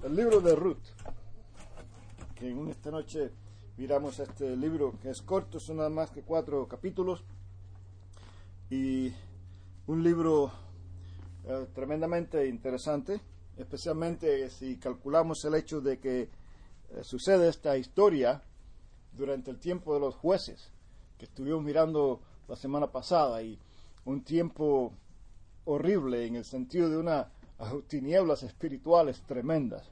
El libro de Ruth, que en esta noche miramos este libro que es corto, son nada más que 4 capítulos, y un libro tremendamente interesante, especialmente si calculamos el hecho de que sucede esta historia durante el tiempo de los jueces, que estuvimos mirando la semana pasada, y un tiempo horrible en el sentido de unas tinieblas espirituales tremendas.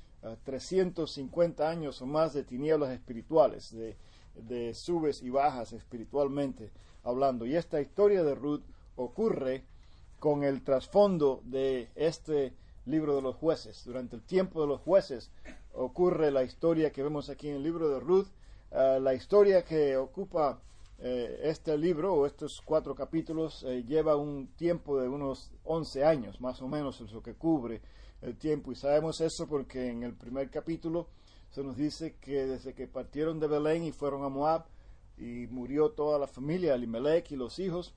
350 años o más de tinieblas espirituales, de subes y bajas espiritualmente hablando. Y esta historia de Ruth ocurre con el trasfondo de este libro de los jueces. Durante el tiempo de los jueces ocurre la historia que vemos aquí en el libro de Ruth. La historia que ocupa este libro, o estos 4 capítulos, lleva un tiempo de unos 11 años, más o menos es lo que cubre el tiempo, y sabemos eso porque en el primer capítulo se nos dice que desde que partieron de Belén y fueron a Moab y murió toda la familia, Elimelech y los hijos,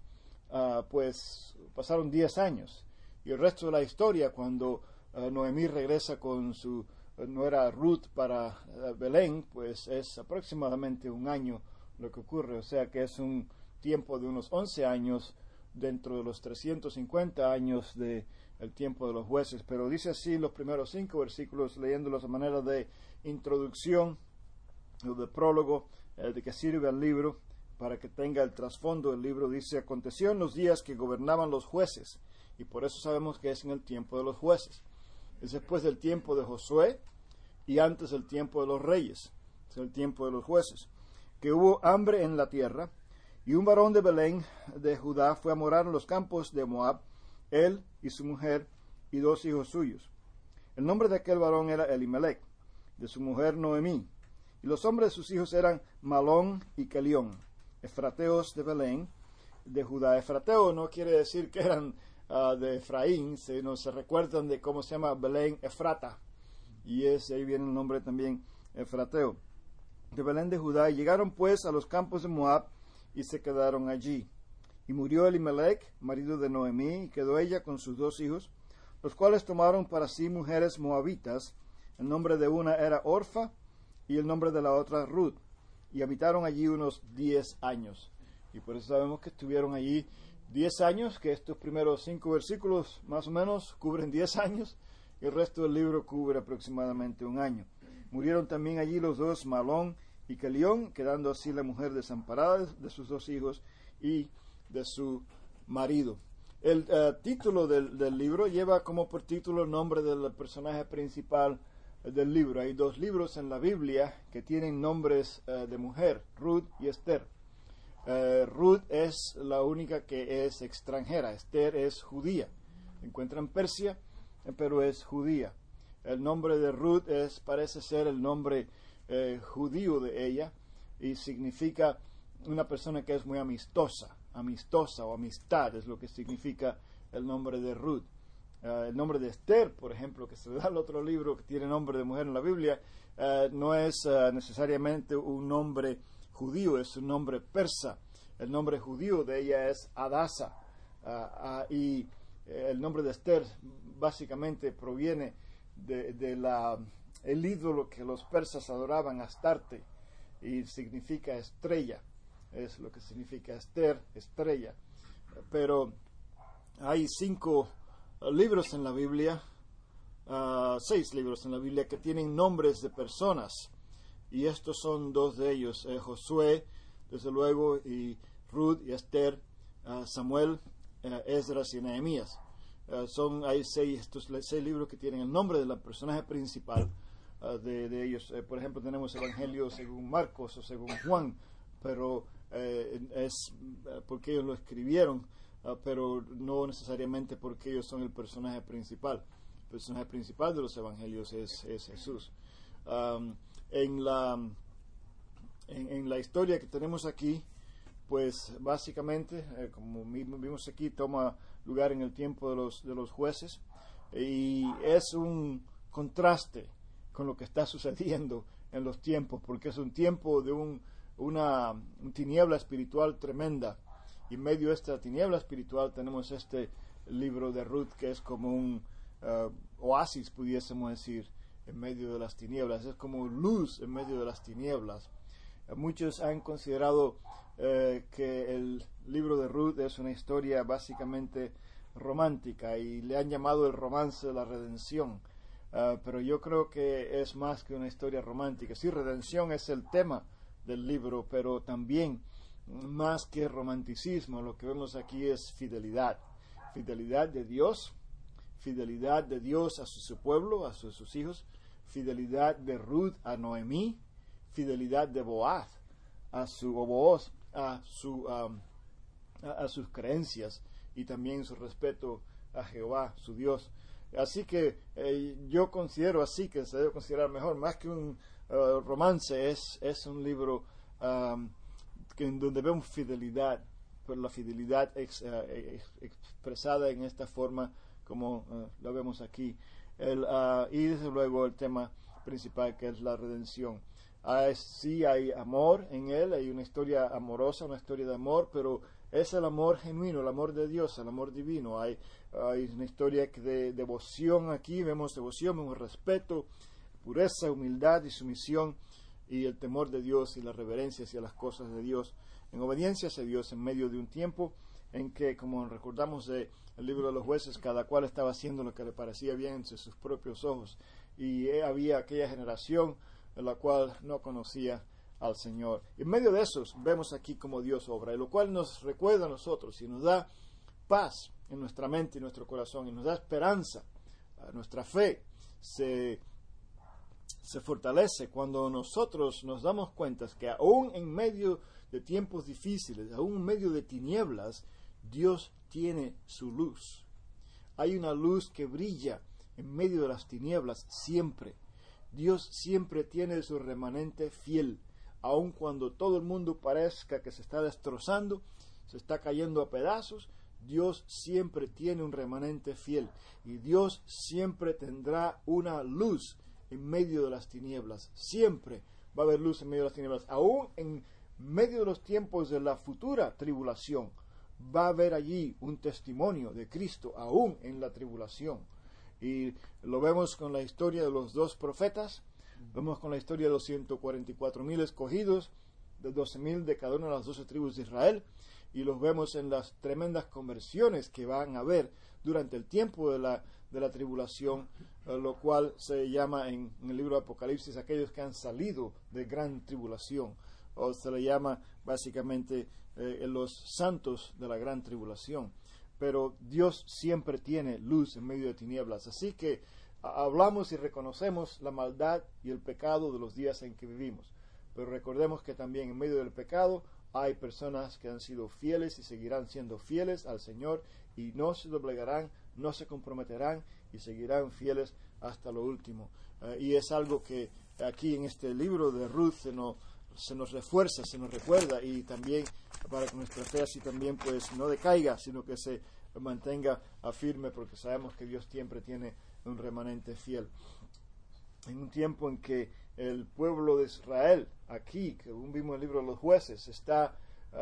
pues pasaron 10 años, y el resto de la historia, cuando Noemí regresa con su nuera Ruth para Belén, pues es aproximadamente un año lo que ocurre, o sea que es un tiempo de unos 11 años dentro de los 350 años del tiempo de los jueces. Pero dice así los primeros 5 versículos, leyéndolos a manera de introducción o de prólogo, de que sirve al libro para que tenga el trasfondo del libro. Dice: aconteció en los días que gobernaban los jueces, y por eso sabemos que es en el tiempo de los jueces. Es después del tiempo de Josué y antes del tiempo de los reyes, es el tiempo de los jueces, que hubo hambre en la tierra, y un varón de Belén de Judá fue a morar en los campos de Moab, él y su mujer y 2 hijos suyos. El nombre de aquel varón era Elimelech, de su mujer Noemí, y los nombres de sus hijos eran Malón y Kelión, efrateos de Belén de Judá. Efrateo no quiere decir que eran de Efraín, sino se recuerdan de cómo se llama Belén Efrata, y ahí viene el nombre también Efrateo, de Belén de Judá. Y llegaron pues a los campos de Moab y se quedaron allí. Y murió Elimelech, marido de Noemí, y quedó ella con sus 2 hijos, los cuales tomaron para sí mujeres moabitas. El nombre de una era Orfa y el nombre de la otra Ruth, y habitaron allí unos 10 años. Y por eso sabemos que estuvieron allí 10 años, que estos primeros 5 versículos más o menos cubren 10 años, y el resto del libro cubre aproximadamente un año. Murieron también allí los 2, Malón y Kelión, quedando así la mujer desamparada de sus 2 hijos y de su marido. El título del libro lleva como por título el nombre del personaje principal del libro. Hay 2 libros en la Biblia que tienen nombres de mujer, Ruth y Esther. Ruth es la única que es extranjera, Esther es judía. Se encuentra en Persia, pero es judía. El nombre de Ruth parece ser el nombre judío de ella, y significa una persona que es muy amistosa o amistad, es lo que significa el nombre de Ruth. El nombre de Esther, por ejemplo, que se le da al otro libro que tiene nombre de mujer en la Biblia, no es necesariamente un nombre judío, es un nombre persa. El nombre judío de ella es Adasa, y el nombre de Esther básicamente proviene el ídolo que los persas adoraban, Astarte, y significa estrella. Es lo que significa Esther, estrella. Pero hay 5 libros en la Biblia, 6 libros en la Biblia que tienen nombres de personas, y estos son 2 de ellos, Josué, desde luego, y Ruth y Esther, Samuel, Esdras y Nehemías. Hay estos 6 libros que tienen el nombre del personaje principal de ellos. Por ejemplo, tenemos Evangelios según Marcos o según Juan, pero es porque ellos lo escribieron, pero no necesariamente porque ellos son el personaje principal. El personaje principal de los Evangelios es Jesús. En la historia que tenemos aquí, pues básicamente, como vimos aquí, toma lugar en el tiempo de los jueces, y es un contraste con lo que está sucediendo en los tiempos, porque es un tiempo de una tiniebla espiritual tremenda, y en medio de esta tiniebla espiritual tenemos este libro de Ruth, que es como un oasis, pudiésemos decir, en medio de las tinieblas, es como luz en medio de las tinieblas. Muchos han considerado que el libro de Ruth es una historia básicamente romántica y le han llamado el romance de la redención. Pero yo creo que es más que una historia romántica. Sí, redención es el tema del libro, pero también más que romanticismo, lo que vemos aquí es fidelidad. Fidelidad de Dios a su pueblo, a sus hijos, fidelidad de Ruth a Noemí, fidelidad de Boaz a sus creencias y también su respeto a Jehová, su Dios. Así que yo considero así que se debe considerar mejor, más que un romance, es un libro en donde vemos fidelidad, pero la fidelidad expresada en esta forma como lo vemos aquí. Y desde luego el tema principal, que es la redención. Sí hay amor en él, hay una historia amorosa, una historia de amor, pero es el amor genuino, el amor de Dios, el amor divino. Hay una historia de devoción aquí, vemos devoción, vemos respeto, pureza, humildad y sumisión, y el temor de Dios y la reverencia hacia las cosas de Dios, en obediencia hacia Dios, en medio de un tiempo en que, como recordamos del libro de los jueces, cada cual estaba haciendo lo que le parecía bien entre sus propios ojos, y había aquella generación en la cual no conocía al Señor. En medio de esos vemos aquí cómo Dios obra, y lo cual nos recuerda a nosotros y nos da paz en nuestra mente y nuestro corazón, y nos da esperanza. Nuestra fe se fortalece cuando nosotros nos damos cuenta que aún en medio de tiempos difíciles, aún en medio de tinieblas, Dios tiene su luz. Hay una luz que brilla en medio de las tinieblas siempre. Dios siempre tiene su remanente fiel, aun cuando todo el mundo parezca que se está destrozando, se está cayendo a pedazos. Dios siempre tiene un remanente fiel, y Dios siempre tendrá una luz en medio de las tinieblas. Siempre va a haber luz en medio de las tinieblas. Aún en medio de los tiempos de la futura tribulación, va a haber allí un testimonio de Cristo, aún en la tribulación. Y lo vemos con la historia de los dos profetas, vemos con la historia de los 144,000 escogidos, de 12,000 de cada una de las 12 tribus de Israel, y los vemos en las tremendas conversiones que van a haber durante el tiempo de la tribulación, lo cual se llama en el libro de Apocalipsis aquellos que han salido de gran tribulación, o se le llama básicamente los santos de la gran tribulación. Pero Dios siempre tiene luz en medio de tinieblas, así que hablamos y reconocemos la maldad y el pecado de los días en que vivimos, pero recordemos que también en medio del pecado hay personas que han sido fieles y seguirán siendo fieles al Señor, y no se doblegarán, no se comprometerán y seguirán fieles hasta lo último. Y es algo que aquí en este libro de Ruth se nos refuerza, se nos recuerda, y también para que nuestra fe así también pues no decaiga, sino que se mantenga firme, porque sabemos que Dios siempre tiene un remanente fiel. En un tiempo en que el pueblo de Israel, aquí, que aún vimos en el libro de los jueces, está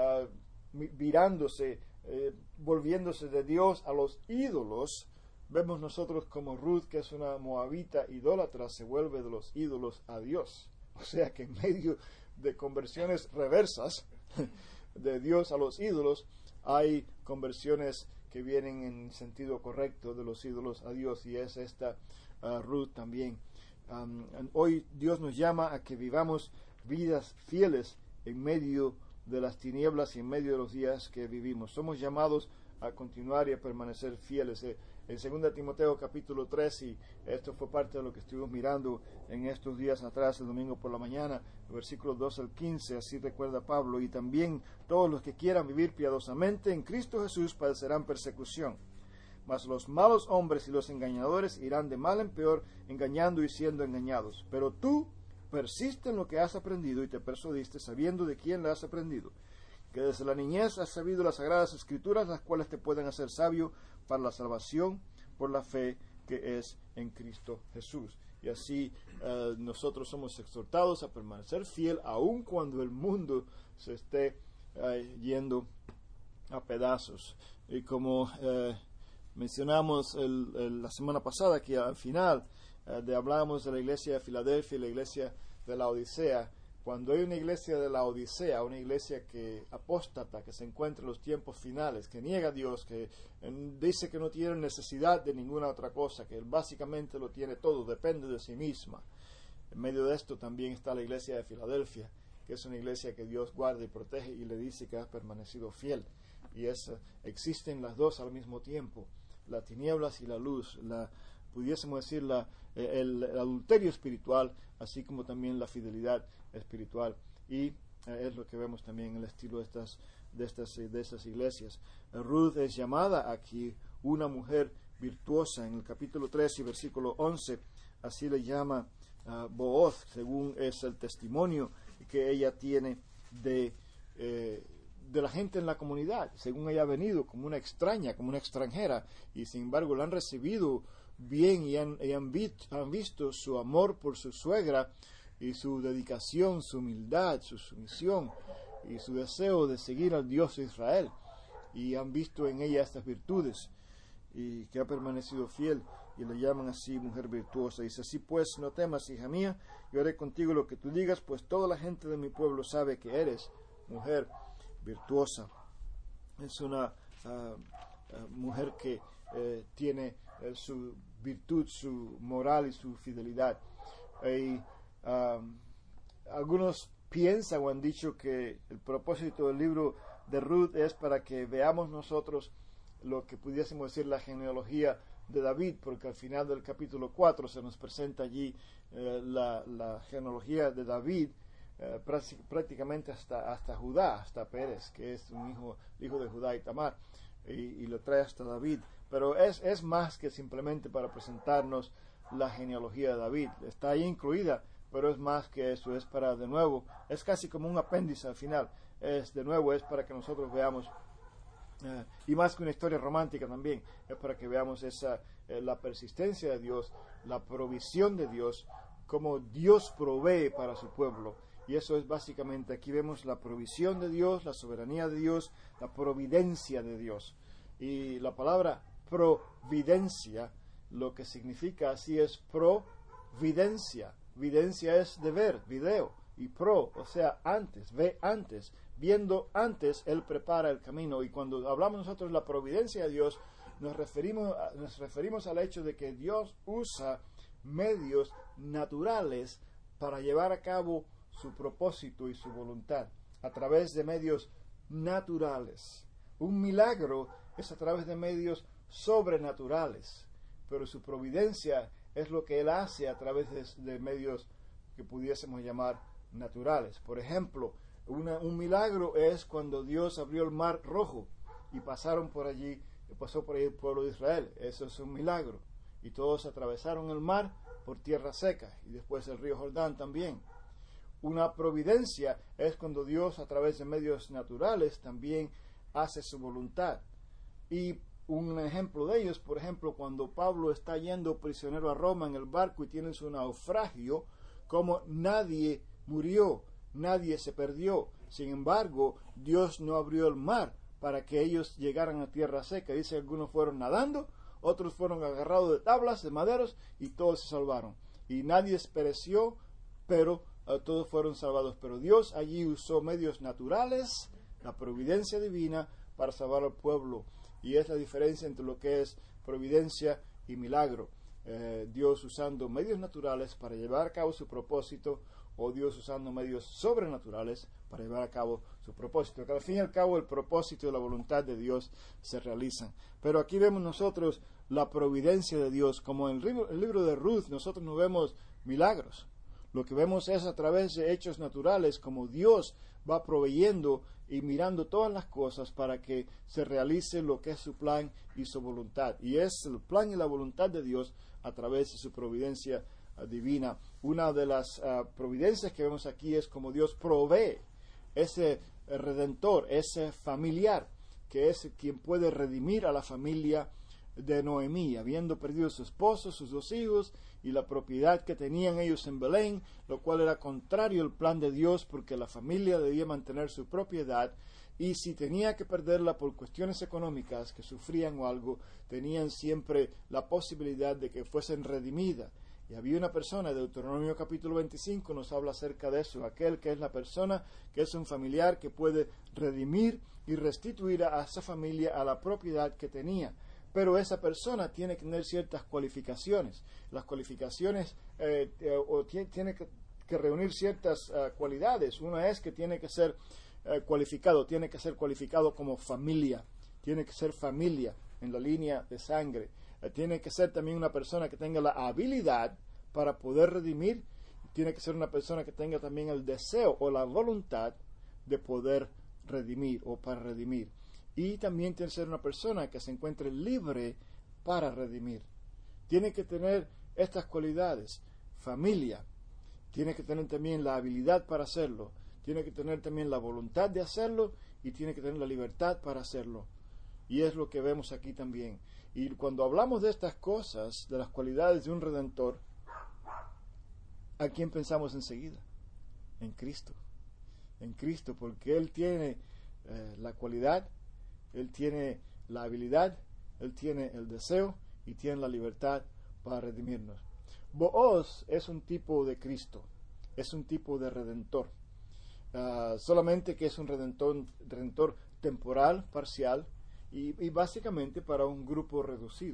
virándose, volviéndose de Dios a los ídolos, vemos nosotros como Ruth, que es una moabita idólatra, se vuelve de los ídolos a Dios. O sea que en medio de conversiones reversas de Dios a los ídolos, hay conversiones que vienen en sentido correcto de los ídolos a Dios, y es esta Ruth también. Hoy Dios nos llama a que vivamos vidas fieles en medio de las tinieblas y en medio de los días que vivimos. Somos llamados a continuar y a permanecer fieles. En 2 Timoteo capítulo 3, y esto fue parte de lo que estuvimos mirando en estos días atrás, el domingo por la mañana, versículos 2 al 15, así recuerda Pablo: y también todos los que quieran vivir piadosamente en Cristo Jesús padecerán persecución. Mas los malos hombres y los engañadores irán de mal en peor, engañando y siendo engañados. Pero tú persiste en lo que has aprendido y te persuadiste, sabiendo de quién la has aprendido, que desde la niñez has sabido las sagradas escrituras, las cuales te pueden hacer sabio para la salvación por la fe que es en Cristo Jesús. Y así nosotros somos exhortados a permanecer fiel aun cuando el mundo se esté yendo a pedazos. Y como mencionamos la semana pasada, que al final hablábamos de la iglesia de Filadelfia y la iglesia de la Odisea. Cuando hay una iglesia de la Odisea, una iglesia que apóstata, que se encuentra en los tiempos finales, que niega a Dios, que dice que no tiene necesidad de ninguna otra cosa, que básicamente lo tiene todo, depende de sí misma. En medio de esto también está la iglesia de Filadelfia, que es una iglesia que Dios guarda y protege y le dice que ha permanecido fiel. Y existen las dos al mismo tiempo, las tinieblas y la luz, pudiésemos decir el adulterio espiritual, así como también la fidelidad espiritual. Y es lo que vemos también en el estilo de estas iglesias. Ruth es llamada aquí una mujer virtuosa. En el capítulo 3 y versículo 11, así le llama Booz, según es el testimonio que ella tiene de la gente en la comunidad, según ella ha venido como una extraña, como una extranjera, y sin embargo la han recibido bien y han visto su amor por su suegra y su dedicación, su humildad, su sumisión y su deseo de seguir al Dios de Israel, y han visto en ella estas virtudes y que ha permanecido fiel, y le llaman así mujer virtuosa. Dice: así pues, no temas, hija mía, yo haré contigo lo que tú digas, pues toda la gente de mi pueblo sabe que eres mujer virtuosa. Es una mujer que tiene su virtud, su moral y su fidelidad. Y algunos piensan o han dicho que el propósito del libro de Ruth es para que veamos nosotros lo que pudiésemos decir la genealogía de David, porque al final del capítulo 4 se nos presenta allí la genealogía de David, prácticamente hasta Judá, hasta Pérez, que es un hijo de Judá y Tamar, y lo trae hasta David. Pero es más que simplemente para presentarnos la genealogía de David. Está ahí incluida, pero es más que eso, es para, de nuevo, es casi como un apéndice al final, es para que nosotros veamos, y más que una historia romántica también, es para que veamos la persistencia de Dios, la provisión de Dios, cómo Dios provee para su pueblo. Y eso es básicamente, aquí vemos la provisión de Dios, la soberanía de Dios, la providencia de Dios. Y la palabra providencia, lo que significa así es providencia. Videncia es de ver, video. Y o sea, antes, ve antes. Viendo antes, Él prepara el camino. Y cuando hablamos nosotros de la providencia de Dios, nos referimos al hecho de que Dios usa medios naturales para llevar a cabo su propósito y su voluntad, a través de medios naturales. Un milagro es a través de medios sobrenaturales, pero su providencia es lo que Él hace a través de medios que pudiésemos llamar naturales. Por ejemplo, un milagro es cuando Dios abrió el mar rojo y pasó por allí el pueblo de Israel. Eso es un milagro. Y todos atravesaron el mar por tierra seca, y después el río Jordán también. Una providencia es cuando Dios a través de medios naturales también hace su voluntad. Y un ejemplo de ellos, por ejemplo, cuando Pablo está yendo prisionero a Roma en el barco y tienen su naufragio, como nadie murió, nadie se perdió. Sin embargo, Dios no abrió el mar para que ellos llegaran a tierra seca. Dice, algunos fueron nadando, otros fueron agarrados de tablas, de maderos, y todos se salvaron. Y nadie pereció, pero todos fueron salvados. Pero Dios allí usó medios naturales, la providencia divina, para salvar al pueblo. Y es la diferencia entre lo que es providencia y milagro. Dios usando medios naturales para llevar a cabo su propósito, o Dios usando medios sobrenaturales para llevar a cabo su propósito, que al fin y al cabo el propósito y la voluntad de Dios se realizan. Pero aquí vemos nosotros la providencia de Dios. Como en el libro de Ruth, nosotros no vemos milagros. Lo que vemos es a través de hechos naturales, como Dios va proveyendo y mirando todas las cosas para que se realice lo que es su plan y su voluntad. Y es el plan y la voluntad de Dios a través de su providencia divina. Una de las providencias que vemos aquí es como Dios provee ese redentor, ese familiar, que es quien puede redimir a la familia de Noemí, habiendo perdido a su esposo, sus 2 hijos y la propiedad que tenían ellos en Belén, lo cual era contrario al plan de Dios, porque la familia debía mantener su propiedad, y si tenía que perderla por cuestiones económicas que sufrían o algo, tenían siempre la posibilidad de que fuesen redimidas. Y había una persona, Deuteronomio capítulo 25 nos habla acerca de eso, aquel que es la persona, que es un familiar que puede redimir y restituir a esa familia a la propiedad que tenía. Pero esa persona tiene que tener ciertas cualificaciones. Las cualificaciones tiene que reunir ciertas cualidades. Una es que tiene que ser cualificado como familia, tiene que ser familia en la línea de sangre. Tiene que ser también una persona que tenga la habilidad para poder redimir. Tiene que ser una persona que tenga también el deseo o la voluntad de poder redimir o para redimir. Y también tiene que ser una persona que se encuentre libre para redimir. Tiene que tener estas cualidades. Familia. Tiene que tener también la habilidad para hacerlo. Tiene que tener también la voluntad de hacerlo y tiene que tener la libertad para hacerlo. Y es lo que vemos aquí también. Y cuando hablamos de estas cosas, de las cualidades de un redentor, ¿a quién pensamos enseguida? En Cristo. En Cristo, porque Él tiene la cualidad, Él tiene la habilidad, Él tiene el deseo y tiene la libertad para redimirnos. Booz es un tipo de Cristo, es un tipo de redentor. Solamente que es un redentor temporal, parcial, y básicamente para un grupo reducido.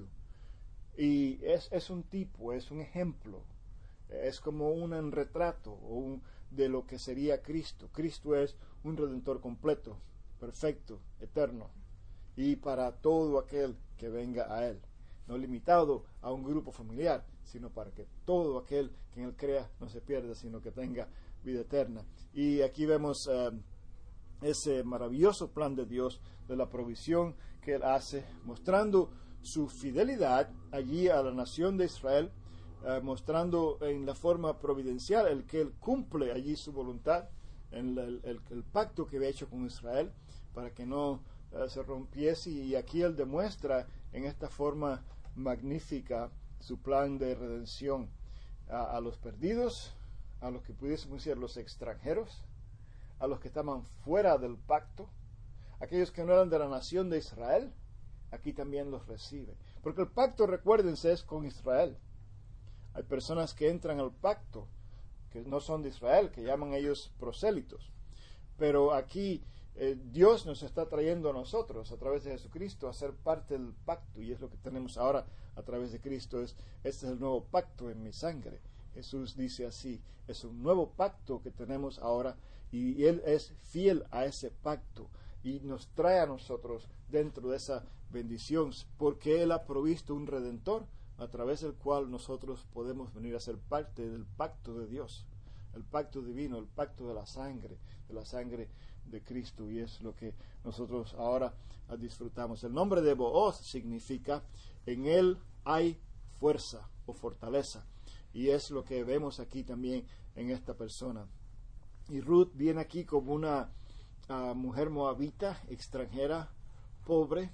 Y es un tipo, es un ejemplo, es como un retrato de lo que sería Cristo. Cristo es un redentor completo, perfecto, eterno, y para todo aquel que venga a Él. No limitado a un grupo familiar, sino para que todo aquel que en Él crea no se pierda, sino que tenga vida eterna. Y aquí vemos ese maravilloso plan de Dios, de la provisión que Él hace, mostrando su fidelidad allí a la nación de Israel, mostrando en la forma providencial el que Él cumple allí su voluntad, en el pacto que había hecho con Israel, para que no se rompiese, y aquí Él demuestra en esta forma magnífica su plan de redención a los perdidos, a los que pudiésemos decir los extranjeros, a los que estaban fuera del pacto, aquellos que no eran de la nación de Israel, aquí también los recibe. Porque el pacto, recuérdense, es con Israel. Hay personas que entran al pacto, que no son de Israel, que llaman ellos prosélitos. Pero aquí Dios nos está trayendo a nosotros, a través de Jesucristo, a ser parte del pacto. Y es lo que tenemos ahora a través de Cristo. Este es el nuevo pacto en mi sangre. Jesús dice así, es un nuevo pacto que tenemos ahora, y Él es fiel a ese pacto y nos trae a nosotros dentro de esa bendición, porque Él ha provisto un redentor a través del cual nosotros podemos venir a ser parte del pacto de Dios, el pacto divino, el pacto de la sangre de Cristo, y es lo que nosotros ahora disfrutamos. El nombre de Booz significa en Él hay fuerza o fortaleza. Y es lo que vemos aquí también en esta persona. Y Ruth viene aquí como una mujer moabita, extranjera, pobre,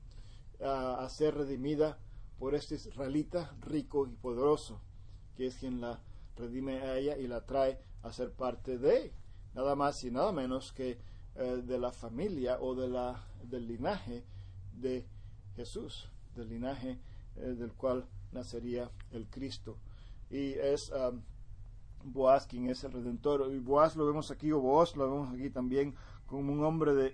a ser redimida por este israelita rico y poderoso, que es quien la redime a ella y la trae a ser parte de, nada más y nada menos que de la familia o del linaje de Jesús, del linaje del cual nacería el Cristo. Y es Boaz quien es el redentor. Y Boaz lo vemos aquí, o Booz lo vemos aquí también como un hombre de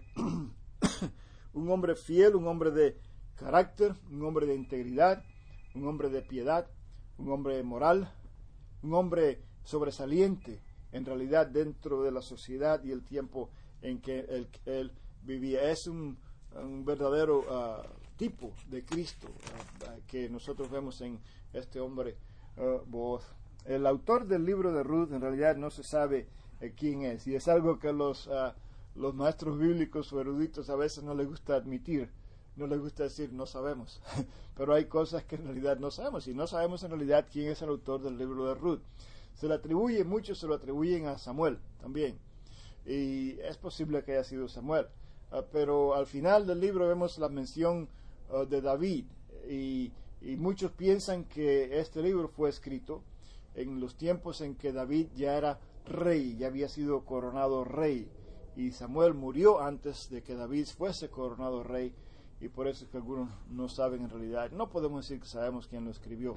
un hombre fiel, un hombre de carácter, un hombre de integridad, un hombre de piedad, un hombre moral, un hombre sobresaliente en realidad dentro de la sociedad y el tiempo en que él vivía. Es un verdadero tipo de Cristo que nosotros vemos en este hombre Booz. El autor del libro de Ruth en realidad no se sabe quién es, y es algo que los maestros bíblicos o eruditos a veces no les gusta admitir, no les gusta decir no sabemos, pero hay cosas que en realidad no sabemos, y no sabemos en realidad quién es el autor del libro de Ruth. Muchos se lo atribuyen a Samuel también, y es posible que haya sido Samuel, pero al final del libro vemos la mención de David, y muchos piensan que este libro fue escrito en los tiempos en que David ya era rey, ya había sido coronado rey, y Samuel murió antes de que David fuese coronado rey, y por eso es que algunos no saben en realidad. No podemos decir que sabemos quién lo escribió,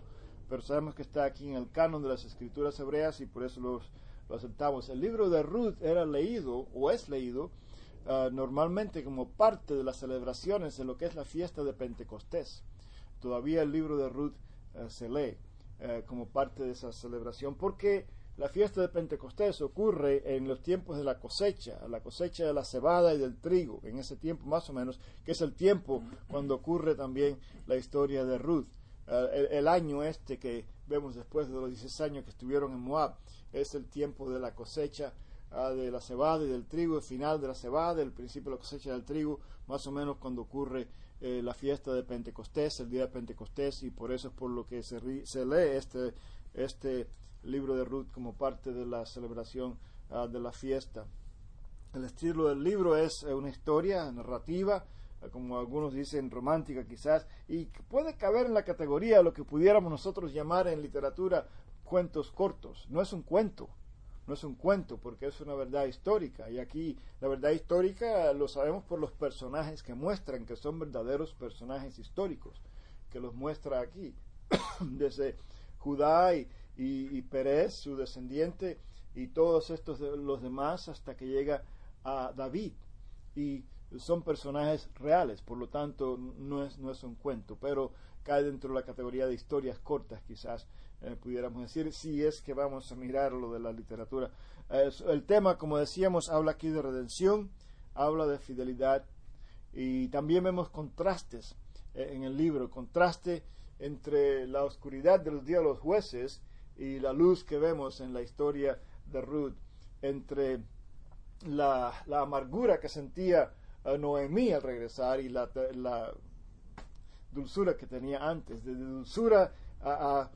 pero sabemos que está aquí en el canon de las Escrituras hebreas y por eso lo aceptamos. El libro de Ruth era leído, o es leído, normalmente como parte de las celebraciones de lo que es la fiesta de Pentecostés. Todavía el libro de Ruth se lee como parte de esa celebración, porque la fiesta de Pentecostés ocurre en los tiempos de la cosecha de la cebada y del trigo, en ese tiempo más o menos, que es el tiempo cuando ocurre también la historia de Ruth. El año que vemos después de los 16 años que estuvieron en Moab, es el tiempo de la cosecha de la cebada y del trigo, el final de la cebada, el principio de la cosecha del trigo, más o menos cuando ocurre la fiesta de Pentecostés, el día de Pentecostés, y por eso es por lo que se lee este libro de Ruth como parte de la celebración de la fiesta. El estilo del libro es una historia narrativa, como algunos dicen romántica quizás, y puede caber en la categoría de lo que pudiéramos nosotros llamar en literatura cuentos cortos. No es un cuento porque es una verdad histórica, y aquí la verdad histórica lo sabemos por los personajes que muestran que son verdaderos personajes históricos, que los muestra aquí, desde Judá y Perez, su descendiente, y todos estos los demás hasta que llega a David, y son personajes reales, por lo tanto no es un cuento, pero cae dentro de la categoría de historias cortas, quizás pudiéramos decir, si es que vamos a mirar lo de la literatura. El tema, como decíamos, habla aquí de redención, habla de fidelidad, y también vemos contrastes en el libro, contraste entre la oscuridad de los días de los jueces y la luz que vemos en la historia de Ruth, entre la amargura que sentía Noemí al regresar y la dulzura que tenía antes, de dulzura a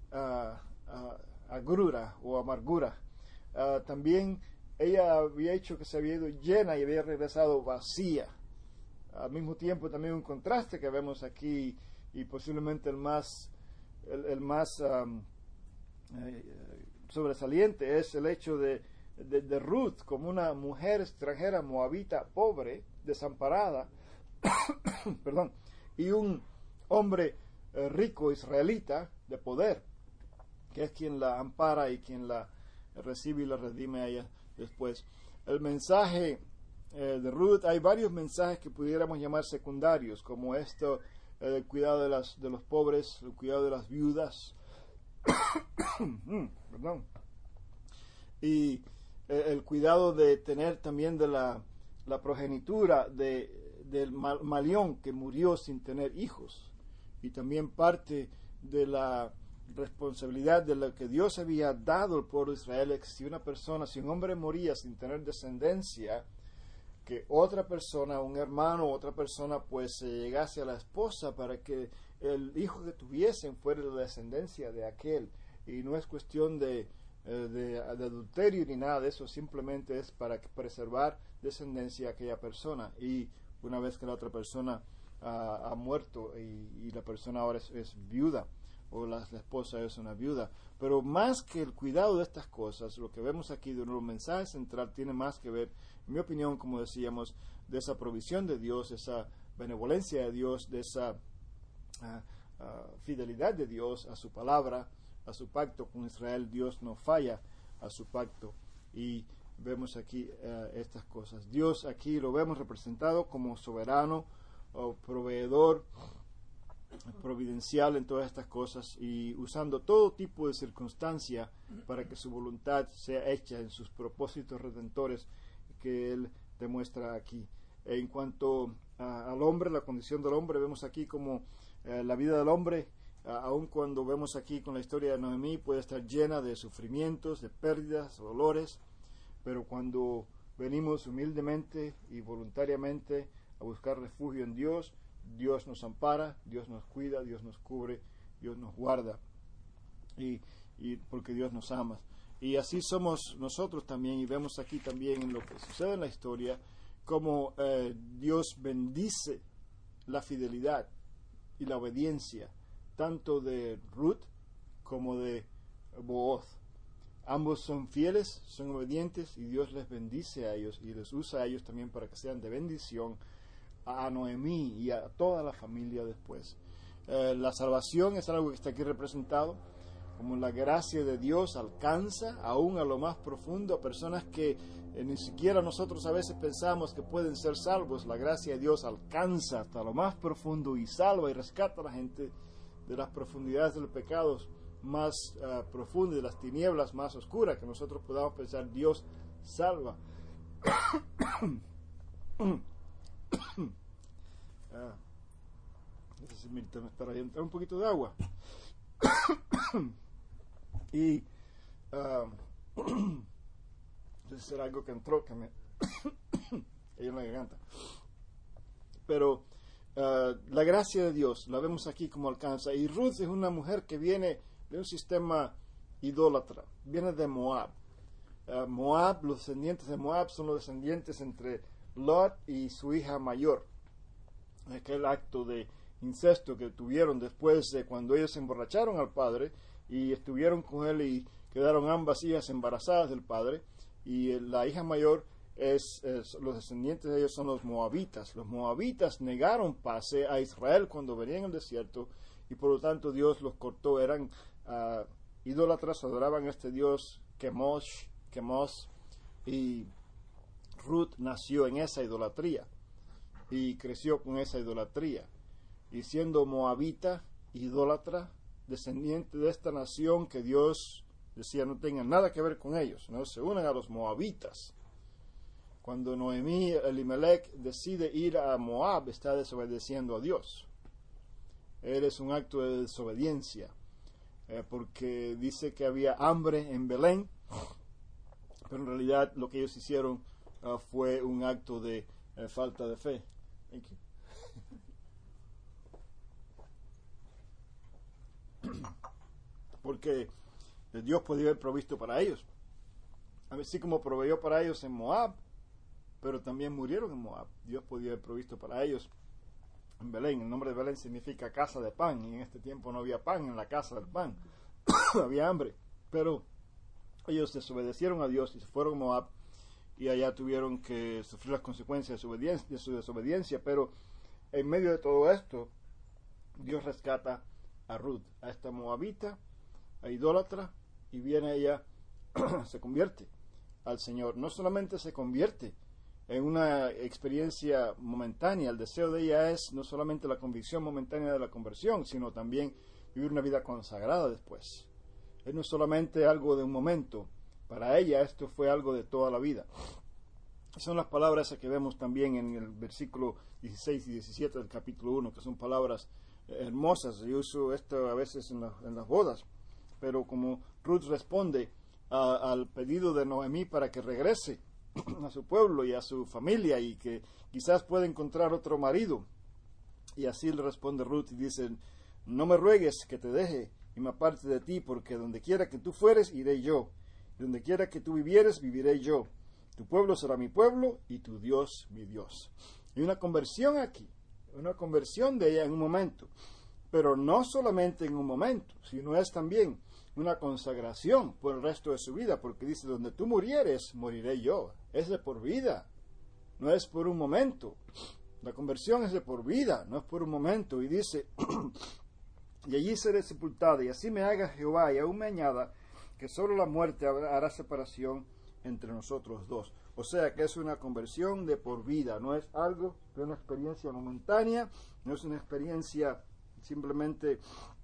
agrura o amargura. También ella había hecho que se había ido llena y había regresado vacía. Al mismo tiempo también un contraste que vemos aquí, y posiblemente el más sobresaliente, es el hecho de Ruth como una mujer extranjera moabita pobre, desamparada, perdón, y un hombre rico israelita de poder, que es quien la ampara y quien la recibe y la redime a ella después. El mensaje de Ruth, hay varios mensajes que pudiéramos llamar secundarios, como esto, el cuidado de los pobres, el cuidado de las viudas, perdón, y el cuidado de tener también de la progenitura del Malión que murió sin tener hijos, y también parte de la responsabilidad de lo que Dios había dado al pueblo de Israel, es que si un hombre moría sin tener descendencia, que otra persona, un hermano, otra persona, pues se llegase a la esposa para que el hijo que tuviesen fuera la descendencia de aquel. Y no es cuestión de adulterio ni nada de eso, simplemente es para preservar descendencia a aquella persona. Y una vez que la otra persona ha muerto y la persona ahora es viuda, o la esposa es una viuda. Pero más que el cuidado de estas cosas, lo que vemos aquí de nuevo, el mensaje central tiene más que ver, en mi opinión, como decíamos, de esa provisión de Dios, esa benevolencia de Dios, de esa fidelidad de Dios a su palabra, a su pacto con Israel. Dios no falla a su pacto, y vemos aquí estas cosas. Dios aquí lo vemos representado como soberano o proveedor, providencial en todas estas cosas, y usando todo tipo de circunstancia para que su voluntad sea hecha en sus propósitos redentores que Él demuestra aquí. En cuanto al hombre, la condición del hombre, vemos aquí como la vida del hombre, aun cuando vemos aquí con la historia de Noemí, puede estar llena de sufrimientos, de pérdidas, dolores, pero cuando venimos humildemente y voluntariamente a buscar refugio en Dios, Dios nos ampara, Dios nos cuida, Dios nos cubre, Dios nos guarda, y porque Dios nos ama. Y así somos nosotros también, y vemos aquí también en lo que sucede en la historia, cómo Dios bendice la fidelidad y la obediencia, tanto de Ruth como de Booz. Ambos son fieles, son obedientes, y Dios les bendice a ellos, y les usa a ellos también para que sean de bendición a Noemí y a toda la familia después. La salvación es algo que está aquí representado, como la gracia de Dios alcanza aún a lo más profundo a personas que ni siquiera nosotros a veces pensamos que pueden ser salvos. La gracia de Dios alcanza hasta lo más profundo y salva y rescata a la gente de las profundidades de los pecados más profundas, de las tinieblas más oscuras que nosotros podamos pensar. Dios salva. Necesito estar entrar un poquito de agua. Y entonces era algo que entró que me cayó en la garganta. Pero la gracia de Dios la vemos aquí como alcanza. Y Ruth es una mujer que viene de un sistema idólatra, viene de Moab. Moab, los descendientes de Moab son los descendientes entre Lot y su hija mayor. Aquel acto de incesto que tuvieron después de cuando ellos emborracharon al padre y estuvieron con él y quedaron ambas hijas embarazadas del padre, y la hija mayor los descendientes de ellos son los moabitas. Los moabitas negaron pase a Israel cuando venían al desierto y por lo tanto Dios los cortó. Eran idólatras, adoraban a este dios Chemosh, y Ruth nació en esa idolatría y creció con esa idolatría, y siendo moabita, idólatra, descendiente de esta nación que Dios decía no tengan nada que ver con ellos, no se unan a los moabitas. Cuando Noemí, Elimelech decide ir a Moab, está desobedeciendo a Dios. Es un acto de desobediencia, porque dice que había hambre en Belén, pero en realidad lo que ellos hicieron fue un acto de falta de fe. Thank you. Porque Dios podía haber provisto para ellos, así como proveyó para ellos en Moab, pero también murieron en Moab. Dios podía haber provisto para ellos en Belén. El nombre de Belén significa casa de pan, y en este tiempo no había pan en la casa del pan. Había hambre, pero ellos desobedecieron a Dios y se fueron a Moab, y allá tuvieron que sufrir las consecuencias de su desobediencia. Pero en medio de todo esto, Dios rescata a Ruth, a esta moabita, a idólatra, y viene ella, se convierte al Señor. No solamente se convierte en una experiencia momentánea, el deseo de ella es no solamente la convicción momentánea de la conversión, sino también vivir una vida consagrada después. No es solamente algo de un momento, para ella esto fue algo de toda la vida. Son las palabras que vemos también en el versículo 16 y 17 del capítulo 1, que son palabras hermosas. Yo uso esto a veces en las bodas, pero como Ruth responde al pedido de Noemí para que regrese a su pueblo y a su familia, y que quizás pueda encontrar otro marido, y así le responde Ruth y dice: no me ruegues que te deje y me aparte de ti, porque donde quiera que tú fueres, iré yo, y donde quiera que tú vivieres, viviré yo. Tu pueblo será mi pueblo y tu Dios mi Dios. Y una conversión aquí, una conversión de ella en un momento, pero no solamente en un momento, sino es también una consagración por el resto de su vida, porque dice: donde tú murieres, moriré yo. Es de por vida, no es por un momento. La conversión es de por vida, no es por un momento. Y dice: y allí seré sepultada, y así me haga Jehová, y aún me añada, que solo la muerte hará separación entre nosotros dos. O sea que es una conversión de por vida, no es algo de una experiencia momentánea, no es una experiencia simplemente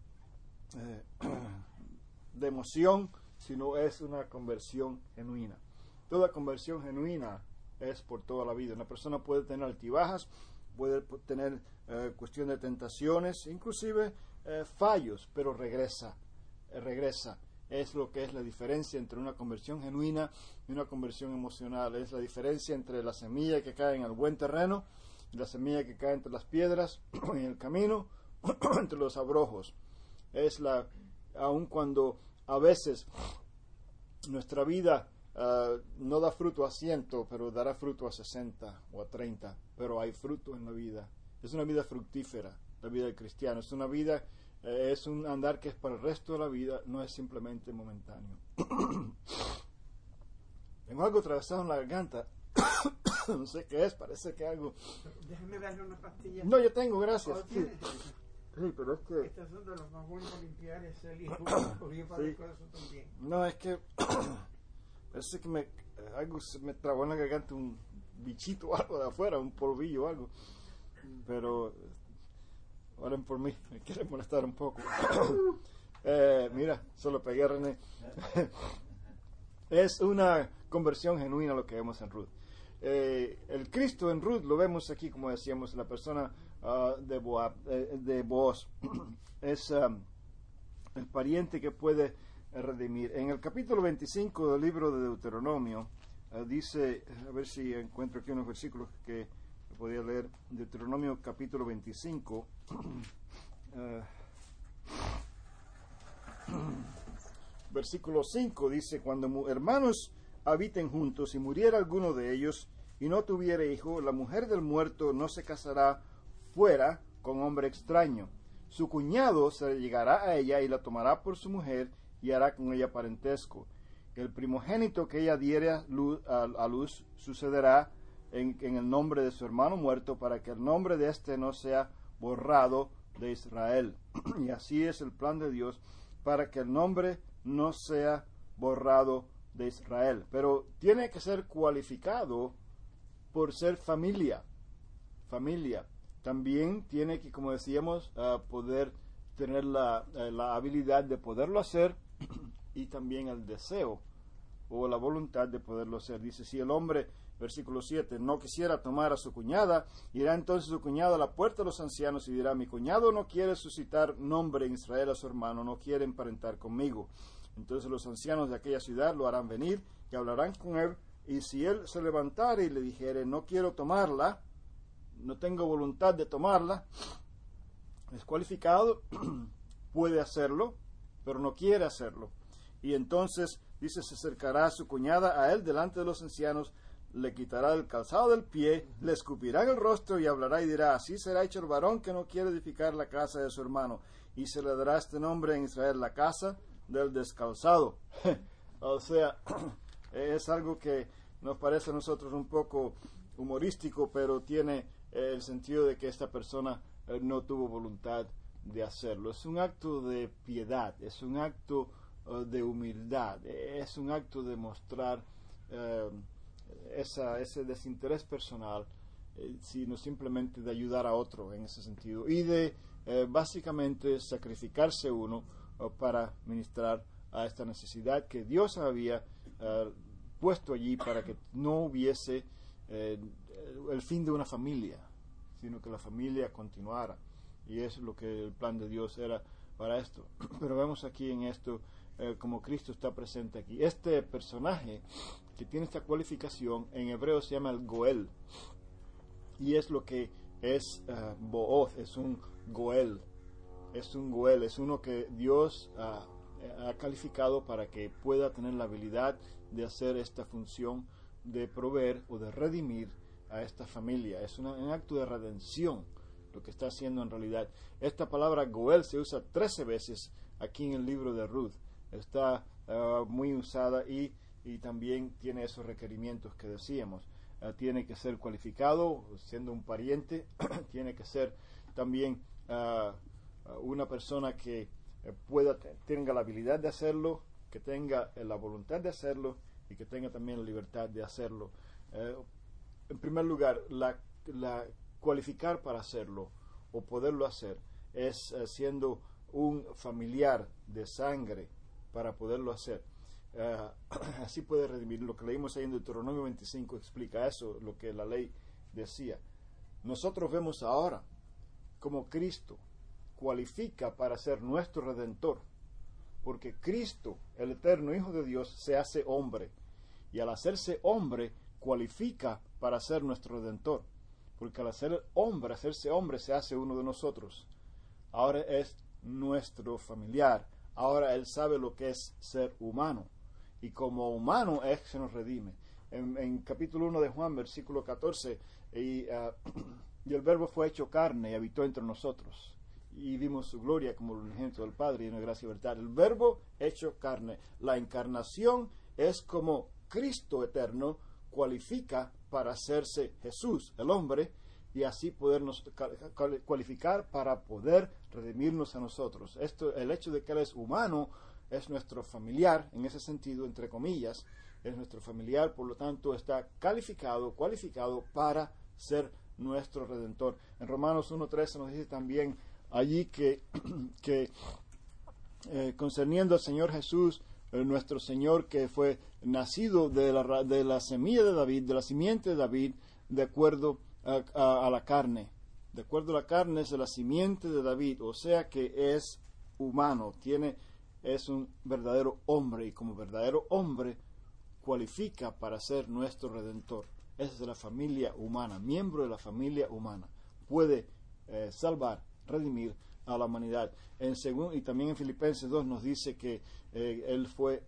de emoción, sino es una conversión genuina. Toda conversión genuina es por toda la vida. Una persona puede tener altibajas, puede tener cuestión de tentaciones, inclusive fallos, pero regresa. Es lo que es la diferencia entre una conversión genuina y una conversión emocional. Es la diferencia entre la semilla que cae en el buen terreno y la semilla que cae entre las piedras en el camino, entre los abrojos. Aun cuando a veces nuestra vida no da fruto a 100, pero dará fruto a 60 o a 30, pero hay fruto en la vida. Es una vida fructífera, la vida del cristiano. Es una vida, es un andar que es para el resto de la vida, no es simplemente momentáneo. Tengo algo atravesado en la garganta. No sé qué es, parece que algo... Déjeme darle una pastilla. No, yo tengo, gracias. Sí. Sí, pero es que... Estos son de los más buenos para limpiar ese lío. Porque yo padezco eso también. No, es que... parece que algo se me trabó en la garganta, un bichito o algo de afuera, un polvillo o algo. Pero... oren por mí, me quiere molestar un poco. Mira, solo pegué a René. Es una conversión genuina lo que vemos en Ruth. El Cristo en Ruth lo vemos aquí, como decíamos, la persona de Booz. Es el pariente que puede redimir. En el capítulo 25 del libro de Deuteronomio, dice, a ver si encuentro aquí unos versículos que podía leer. Deuteronomio capítulo 25. Versículo 5 dice: cuando hermanos habiten juntos y muriera alguno de ellos y no tuviera hijo, la mujer del muerto no se casará fuera con hombre extraño. Su cuñado se llegará a ella y la tomará por su mujer y hará con ella parentesco. El primogénito que ella diere a luz sucederá en el nombre de su hermano muerto, para que el nombre de éste no sea borrado de Israel. Y así es el plan de Dios, para que el nombre no sea borrado de Israel. Pero tiene que ser cualificado por ser familia. También tiene que, como decíamos, poder tener la habilidad de poderlo hacer y también el deseo o la voluntad de poderlo hacer. Dice, si el hombre, versículo 7, no quisiera tomar a su cuñada, irá entonces su cuñado a la puerta de los ancianos y dirá: mi cuñado no quiere suscitar nombre en Israel a su hermano, no quiere emparentar conmigo. Entonces los ancianos de aquella ciudad lo harán venir y hablarán con él, y si él se levantare y le dijere: no quiero tomarla, no tengo voluntad de tomarla, es cualificado, puede hacerlo, pero no quiere hacerlo. Y entonces, dice, se acercará a su cuñada a él delante de los ancianos, le quitará el calzado del pie, le escupirá en el rostro y hablará y dirá: así será hecho el varón que no quiere edificar la casa de su hermano. Y se le dará este nombre en Israel: la casa del descalzado. O sea, es algo que nos parece a nosotros un poco humorístico, pero tiene el sentido de que esta persona no tuvo voluntad de hacerlo. Es un acto de piedad, es un acto de humildad, es un acto de mostrar ese desinterés personal, sino simplemente de ayudar a otro en ese sentido, y de básicamente sacrificarse uno para ministrar a esta necesidad que Dios había puesto allí para que no hubiese el fin de una familia, sino que la familia continuara. Y es lo que el plan de Dios era para esto. Pero vemos aquí en esto como Cristo está presente aquí. Este personaje que tiene esta cualificación en hebreo se llama el Goel, y es lo que es Booz, es un Goel, es uno que Dios ha calificado para que pueda tener la habilidad de hacer esta función de proveer o de redimir a esta familia. Es un acto de redención lo que está haciendo en realidad. Esta palabra Goel se usa 13 veces aquí en el libro de Ruth. Está muy usada y también tiene esos requerimientos que decíamos. Tiene que ser cualificado, siendo un pariente, tiene que ser también una persona que tenga la habilidad de hacerlo, que tenga la voluntad de hacerlo y que tenga también la libertad de hacerlo. En primer lugar, la cualificar para hacerlo o poderlo hacer es siendo un familiar de sangre para poderlo hacer. Así puede redimir. Lo que leímos ahí en Deuteronomio 25 explica eso, lo que la ley decía. Nosotros vemos ahora como Cristo cualifica para ser nuestro Redentor, porque Cristo, el eterno Hijo de Dios, se hace hombre, y al hacerse hombre cualifica para ser nuestro Redentor, porque al hacerse hombre se hace uno de nosotros. Ahora es nuestro familiar, ahora Él sabe lo que es ser humano, y como humano es que se nos redime. En capítulo 1 de Juan, versículo 14, y el Verbo fue hecho carne y habitó entre nosotros, y vimos su gloria como el unigénito del Padre, lleno de gracia y verdad. El Verbo hecho carne. La encarnación es como Cristo eterno cualifica para hacerse Jesús, el hombre, y así podernos cualificar para poder redimirnos a nosotros. El hecho de que Él es humano, es nuestro familiar, en ese sentido, entre comillas, es nuestro familiar, por lo tanto está cualificado para ser nuestro Redentor. En Romanos 1:13 nos dice también allí que concerniendo al Señor Jesús, nuestro Señor, que fue nacido de la semilla de David, de la simiente de David, de acuerdo a la carne. De acuerdo a la carne es de la simiente de David, o sea que es humano, es un verdadero hombre, y como verdadero hombre cualifica para ser nuestro Redentor. Es de la familia humana, miembro de la familia humana. Puede salvar, redimir a la humanidad. Y también en Filipenses 2 nos dice que él fue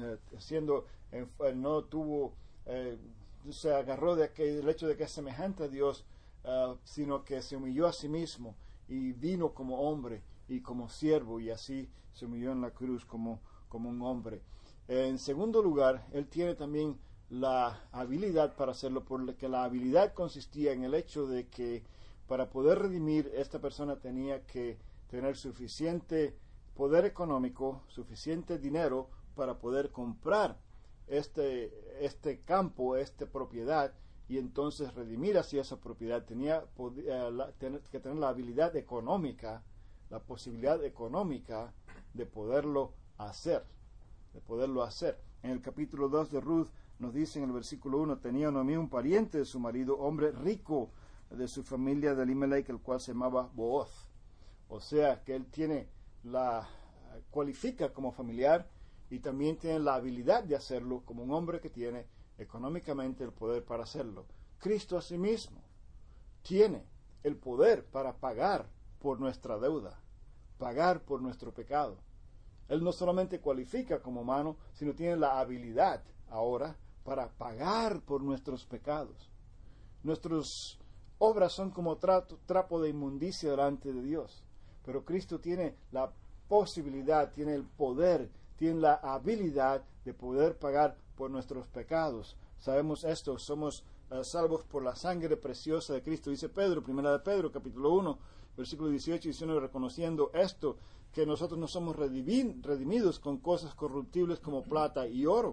no tuvo, se agarró del hecho de que es semejante a Dios, sino que se humilló a sí mismo y vino como hombre y como siervo, y así se humilló en la cruz como un hombre. En segundo lugar, él tiene también la habilidad para hacerlo, porque la habilidad consistía en el hecho de que para poder redimir, esta persona tenía que tener suficiente poder económico, suficiente dinero para poder comprar este campo, esta propiedad, y entonces redimir así esa propiedad. Tenía que tener la habilidad económica, la posibilidad económica de poderlo hacer. En el capítulo 2 de Ruth nos dice en el versículo 1, tenía Noemí un pariente de su marido, hombre rico de su familia de Elimelech, el cual se llamaba Booz. O sea que él cualifica como familiar y también tiene la habilidad de hacerlo como un hombre que tiene económicamente el poder para hacerlo. Cristo asimismo tiene el poder para pagar por nuestra deuda, pagar por nuestro pecado. Él no solamente cualifica como humano, sino tiene la habilidad ahora para pagar por nuestros pecados. Nuestras obras son como trapo de inmundicia delante de Dios, pero Cristo tiene la posibilidad, tiene el poder, tiene la habilidad de poder pagar por nuestros pecados. Sabemos esto, somos salvos por la sangre preciosa de Cristo, dice Pedro, primera de Pedro, capítulo 1, versículo 18 y 19, reconociendo esto, que nosotros no somos redimidos con cosas corruptibles como plata y oro,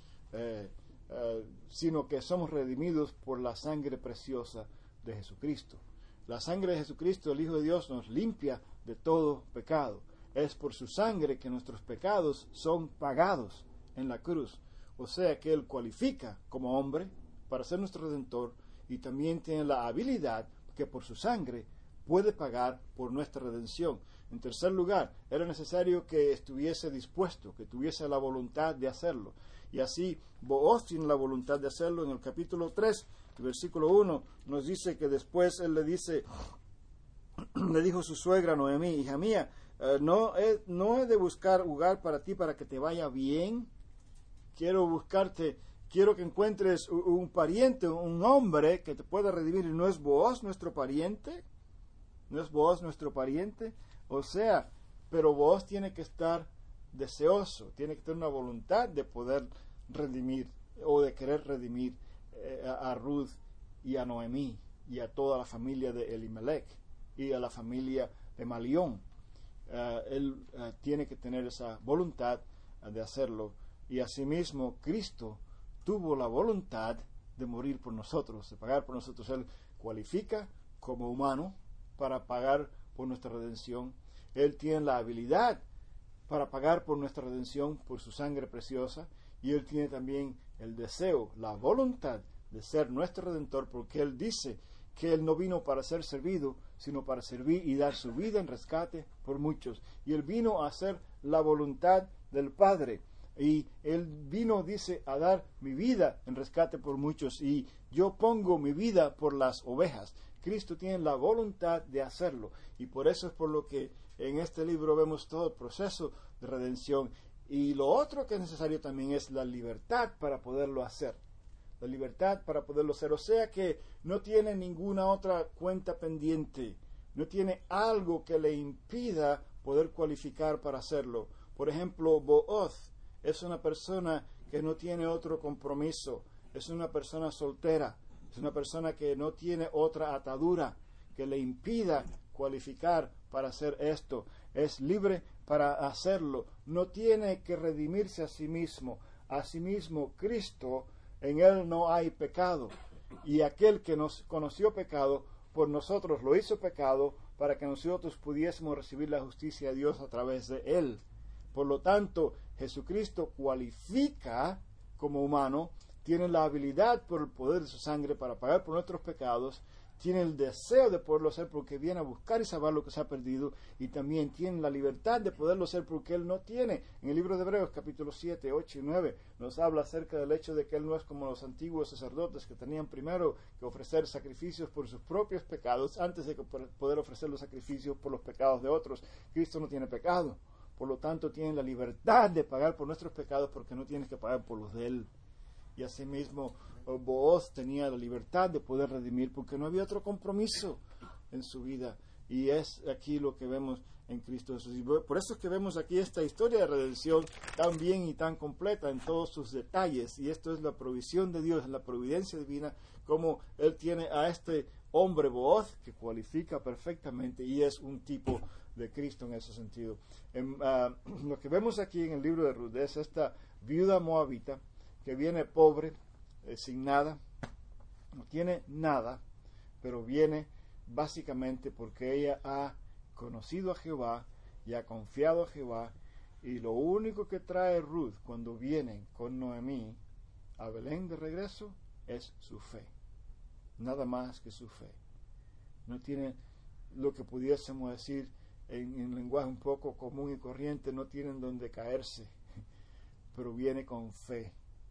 sino que somos redimidos por la sangre preciosa de Jesucristo. La sangre de Jesucristo, el Hijo de Dios, nos limpia de todo pecado. Es por su sangre que nuestros pecados son pagados en la cruz. O sea que Él cualifica como hombre para ser nuestro Redentor y también tiene la habilidad que por su sangre puede pagar por nuestra redención. En tercer lugar, era necesario que estuviese dispuesto, que tuviese la voluntad de hacerlo. Y así Booz tiene la voluntad de hacerlo. En el capítulo 3, versículo 1, nos dice que después él le dijo su suegra Noemí, hija mía, no he de buscar lugar para ti para que te vaya bien. Quiero que encuentres un pariente, un hombre que te pueda redimir. ¿Y no es Booz nuestro pariente? ¿No es Booz nuestro pariente? O sea, pero Booz tiene que estar deseoso, tiene que tener una voluntad de poder redimir o de querer redimir a Ruth y a Noemí y a toda la familia de Elimelech y a la familia de Malión. Él tiene que tener esa voluntad de hacerlo, y asimismo Cristo tuvo la voluntad de morir por nosotros, de pagar por nosotros. Él cualifica como humano para pagar por nuestra redención. Él tiene la habilidad para pagar por nuestra redención por su sangre preciosa, y Él tiene también el deseo, la voluntad de ser nuestro Redentor, porque Él dice que Él no vino para ser servido, sino para servir y dar su vida en rescate por muchos. Y Él vino a hacer la voluntad del Padre. Y Él vino, dice, a dar mi vida en rescate por muchos. Y yo pongo mi vida por las ovejas. Cristo tiene la voluntad de hacerlo. Y por eso es por lo que en este libro vemos todo el proceso de redención. Y lo otro que es necesario también es la libertad para poderlo hacer. La libertad para poderlo hacer. O sea que no tiene ninguna otra cuenta pendiente. No tiene algo que le impida poder cualificar para hacerlo. Por ejemplo, Booz es una persona que no tiene otro compromiso. Es una persona soltera. Es una persona que no tiene otra atadura que le impida cualificar para hacer esto. Es libre para hacerlo. No tiene que redimirse a sí mismo. Asimismo, Cristo, en Él no hay pecado. Y aquel que nos conoció pecado, por nosotros lo hizo pecado, para que nosotros pudiésemos recibir la justicia de Dios a través de Él. Por lo tanto, Jesucristo cualifica como humano, tiene la habilidad por el poder de su sangre para pagar por nuestros pecados, tiene el deseo de poderlo hacer porque viene a buscar y salvar lo que se ha perdido, y también tiene la libertad de poderlo hacer porque Él no tiene. En el libro de Hebreos, capítulo 7, 8 y 9, nos habla acerca del hecho de que Él no es como los antiguos sacerdotes que tenían primero que ofrecer sacrificios por sus propios pecados antes de poder ofrecer los sacrificios por los pecados de otros. Cristo no tiene pecado, por lo tanto tiene la libertad de pagar por nuestros pecados porque no tiene que pagar por los de Él. Y asimismo, Booz tenía la libertad de poder redimir porque no había otro compromiso en su vida. Y es aquí lo que vemos en Cristo Jesús. Y por eso es que vemos aquí esta historia de redención tan bien y tan completa en todos sus detalles. Y esto es la provisión de Dios, la providencia divina, como Él tiene a este hombre Booz que cualifica perfectamente y es un tipo de Cristo en ese sentido. Lo que vemos aquí en el libro de Ruth es esta viuda moabita que viene pobre, sin nada, no tiene nada, pero viene básicamente porque ella ha conocido a Jehová y ha confiado a Jehová, y lo único que trae Ruth cuando viene con Noemí a Belén de regreso es su fe, nada más que su fe. No tiene lo que pudiésemos decir en lenguaje un poco común y corriente, no tienen donde caerse, pero viene con fe,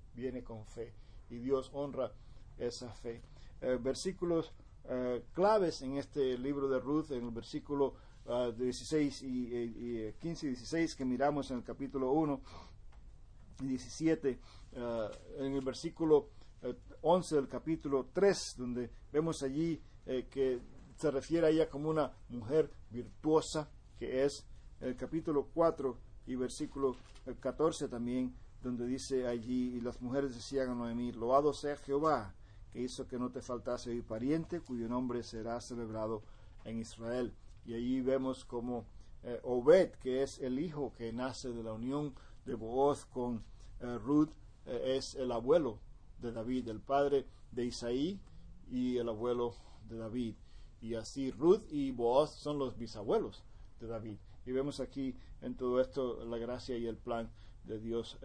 y Dios honra esa fe. Versículos claves en este libro de Ruth, en el versículo 16 y 15 y 16 que miramos en el capítulo 1 y 17, en el versículo 11 del capítulo 3, donde vemos allí que se refiere a ella como una mujer virtuosa, que es el capítulo 4 y versículo 14 también, donde dice allí, y las mujeres decían a Noemí, loado sea Jehová, que hizo que no te faltase hoy pariente, cuyo nombre será celebrado en Israel. Y allí vemos como Obed, que es el hijo que nace de la unión de Booz con Ruth, es el abuelo de David, el padre de Isaí y el abuelo de David. Y así Ruth y Booz son los bisabuelos de David. Y vemos aquí en todo esto la gracia y el plan de Dios.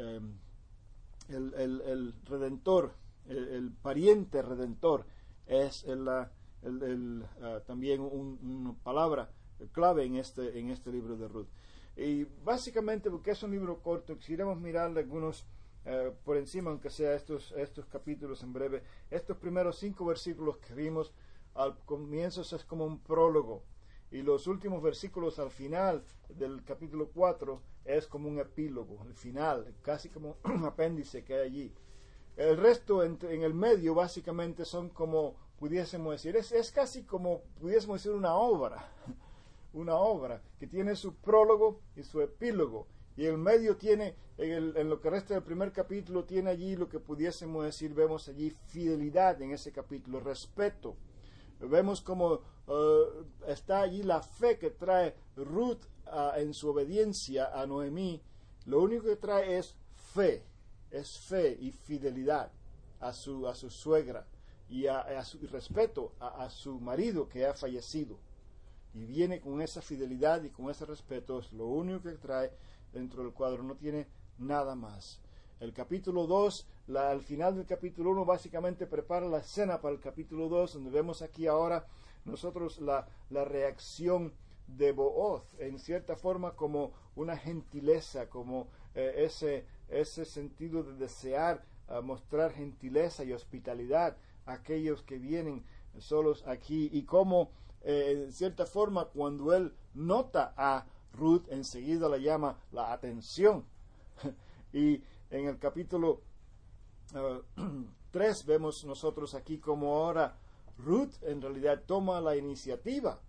El redentor, el pariente redentor es también una palabra clave en este libro de Ruth. Y básicamente, porque es un libro corto, quisiéramos mirar algunos por encima, aunque sea estos capítulos en breve. Estos primeros 5 versículos que vimos al comienzo es como un prólogo, y los últimos versículos al final del capítulo 4 es como un epílogo, el final, casi como un apéndice que hay allí. El resto en el medio básicamente son como pudiésemos decir, es casi como pudiésemos decir una obra que tiene su prólogo y su epílogo, y el medio tiene, en lo que resta del primer capítulo, tiene allí lo que pudiésemos decir, vemos allí fidelidad en ese capítulo, respeto. Vemos como está allí la fe que trae Ruth en su obediencia a Noemí. Lo único que trae es fe y fidelidad a su suegra y a su respeto a su marido que ha fallecido. Y viene con esa fidelidad y con ese respeto, es lo único que trae dentro del cuadro, no tiene nada más. El capítulo 2, al final del capítulo 1, básicamente prepara la escena para el capítulo 2, donde vemos aquí ahora nosotros la reacción de Booz, en cierta forma como una gentileza, como ese sentido de desear mostrar gentileza y hospitalidad a aquellos que vienen solos aquí, y como en cierta forma cuando él nota a Ruth, enseguida le llama la atención. Y en el capítulo 3 vemos nosotros aquí como ahora Ruth en realidad toma la iniciativa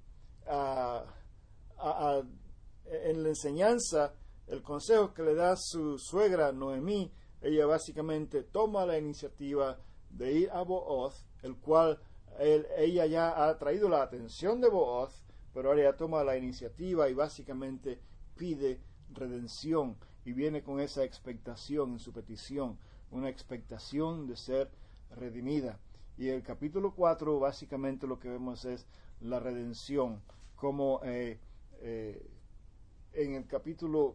en la enseñanza, el consejo que le da su suegra Noemí. Ella básicamente toma la iniciativa de ir a Booz el cual ella ya ha traído la atención de Booz, pero ahora ella toma la iniciativa y básicamente pide redención y viene con esa expectación en su petición, una expectación de ser redimida. Y el capítulo 4 básicamente lo que vemos es la redención, como en el capítulo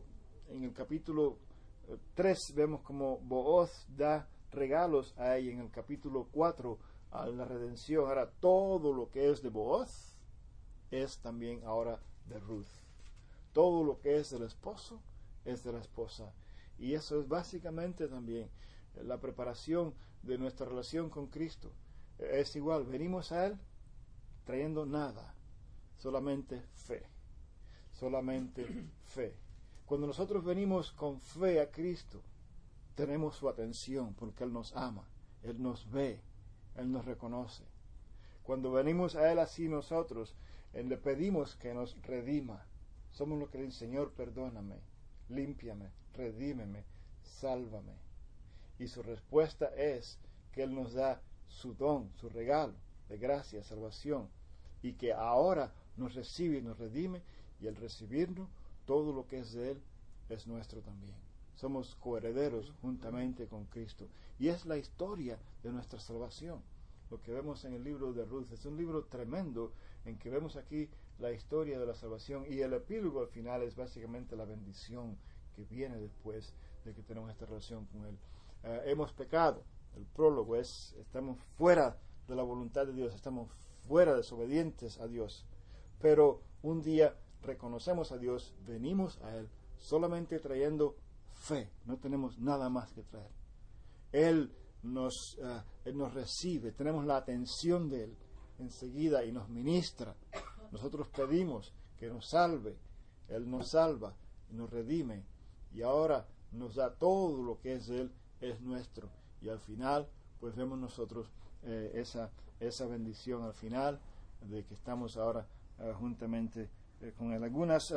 3 vemos como Booz da regalos a ella, en el capítulo 4 a la redención. Ahora todo lo que es de Booz es también ahora de Ruth. Todo lo que es del esposo es de la esposa. Y eso es básicamente también la preparación de nuestra relación con Cristo. Es igual, venimos a Él trayendo nada, solamente fe. Solamente fe. Cuando nosotros venimos con fe a Cristo, tenemos su atención porque Él nos ama, Él nos ve, Él nos reconoce. Cuando venimos a Él así nosotros, le pedimos que nos redima. Somos lo que le dice: Señor, perdóname, límpiame, redímeme, sálvame. Y su respuesta es que Él nos da su don, su regalo de gracia, salvación, y que ahora nos recibe y nos redime, y al recibirnos, todo lo que es de Él es nuestro también. Somos coherederos juntamente con Cristo. Y es la historia de nuestra salvación. Lo que vemos en el libro de Ruth es un libro tremendo en que vemos aquí la historia de la salvación, y el epílogo al final es básicamente la bendición que viene después de que tenemos esta relación con Él. Hemos pecado. El prólogo es: estamos fuera de la voluntad de Dios, estamos fuera, desobedientes a Dios. Pero un día reconocemos a Dios, venimos a Él solamente trayendo fe, no tenemos nada más que traer. Él nos recibe, tenemos la atención de Él enseguida y nos ministra. Nosotros pedimos que nos salve, Él nos salva y nos redime, y ahora nos da todo lo que es de Él, es nuestro. Y al final pues vemos nosotros esa bendición al final de que estamos ahora juntamente con Él. Algunas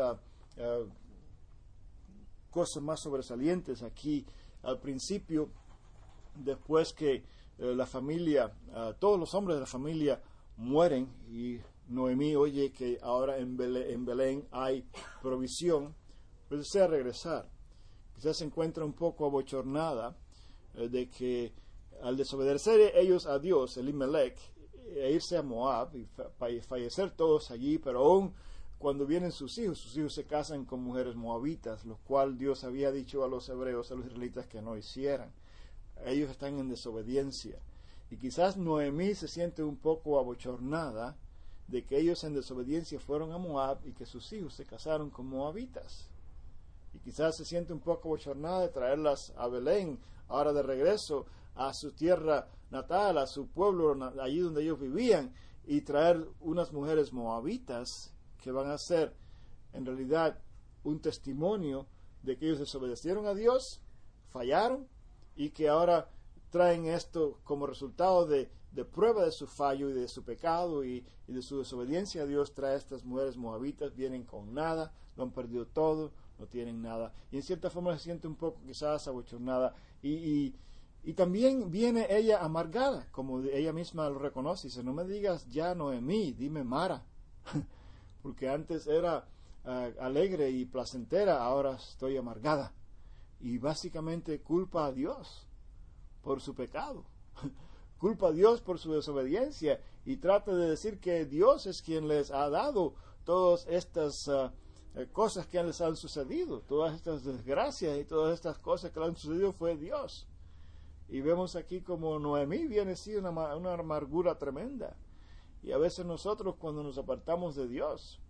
cosas más sobresalientes aquí al principio, después que la familia, todos los hombres de la familia mueren y Noemí oye que ahora en Belén hay provisión, pues desea regresar. Quizás se encuentra un poco abochornada de que al desobedecer ellos a Dios, Elimelech, e irse a Moab y fallecer todos allí, pero aún cuando vienen sus hijos se casan con mujeres moabitas, lo cual Dios había dicho a los hebreos, a los israelitas, que no hicieran. Ellos están en desobediencia. Y quizás Noemí se siente un poco abochornada de que ellos en desobediencia fueron a Moab y que sus hijos se casaron con moabitas. Y quizás se siente un poco abochornada de traerlas a Belén, ahora de regreso a su tierra natal, a su pueblo, allí donde ellos vivían, y traer unas mujeres moabitas que van a ser en realidad un testimonio de que ellos desobedecieron a Dios, fallaron, y que ahora traen esto como resultado de prueba de su fallo y de su pecado y de su desobediencia a Dios. Trae a estas mujeres moabitas, vienen con nada, lo han perdido todo, no tienen nada, y en cierta forma se siente un poco quizás abochornada, y también viene ella amargada, como ella misma lo reconoce. Dice: no me digas ya Noemí, dime Mara, porque antes era alegre y placentera, ahora estoy amargada. Y básicamente culpa a Dios por su pecado, culpa a Dios por su desobediencia, y trata de decir que Dios es quien les ha dado todas estas cosas que les han sucedido, todas estas desgracias y todas estas cosas que le han sucedido fue Dios. Y vemos aquí como Noemí viene así una amargura tremenda. Y a veces nosotros, cuando nos apartamos de Dios,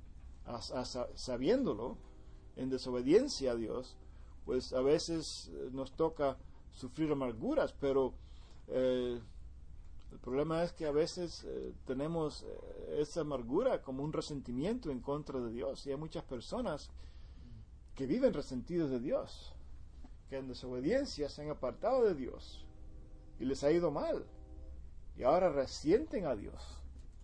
sabiéndolo, en desobediencia a Dios, pues a veces nos toca sufrir amarguras, pero el problema es que a veces tenemos esa amargura como un resentimiento en contra de Dios, y hay muchas personas que viven resentidos de Dios, que en desobediencia se han apartado de Dios y les ha ido mal, y ahora resienten a Dios.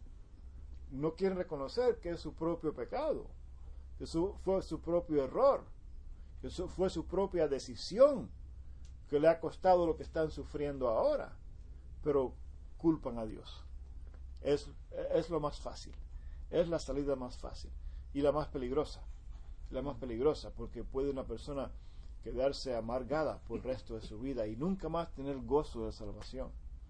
No quieren reconocer que es su propio pecado, que fue su propio error, que fue su propia decisión que le ha costado lo que están sufriendo ahora. Pero culpan a Dios. Es lo más fácil. Es la salida más fácil y la más peligrosa. La más peligrosa, porque puede una persona quedarse amargada por el resto de su vida y nunca más tener gozo de salvación.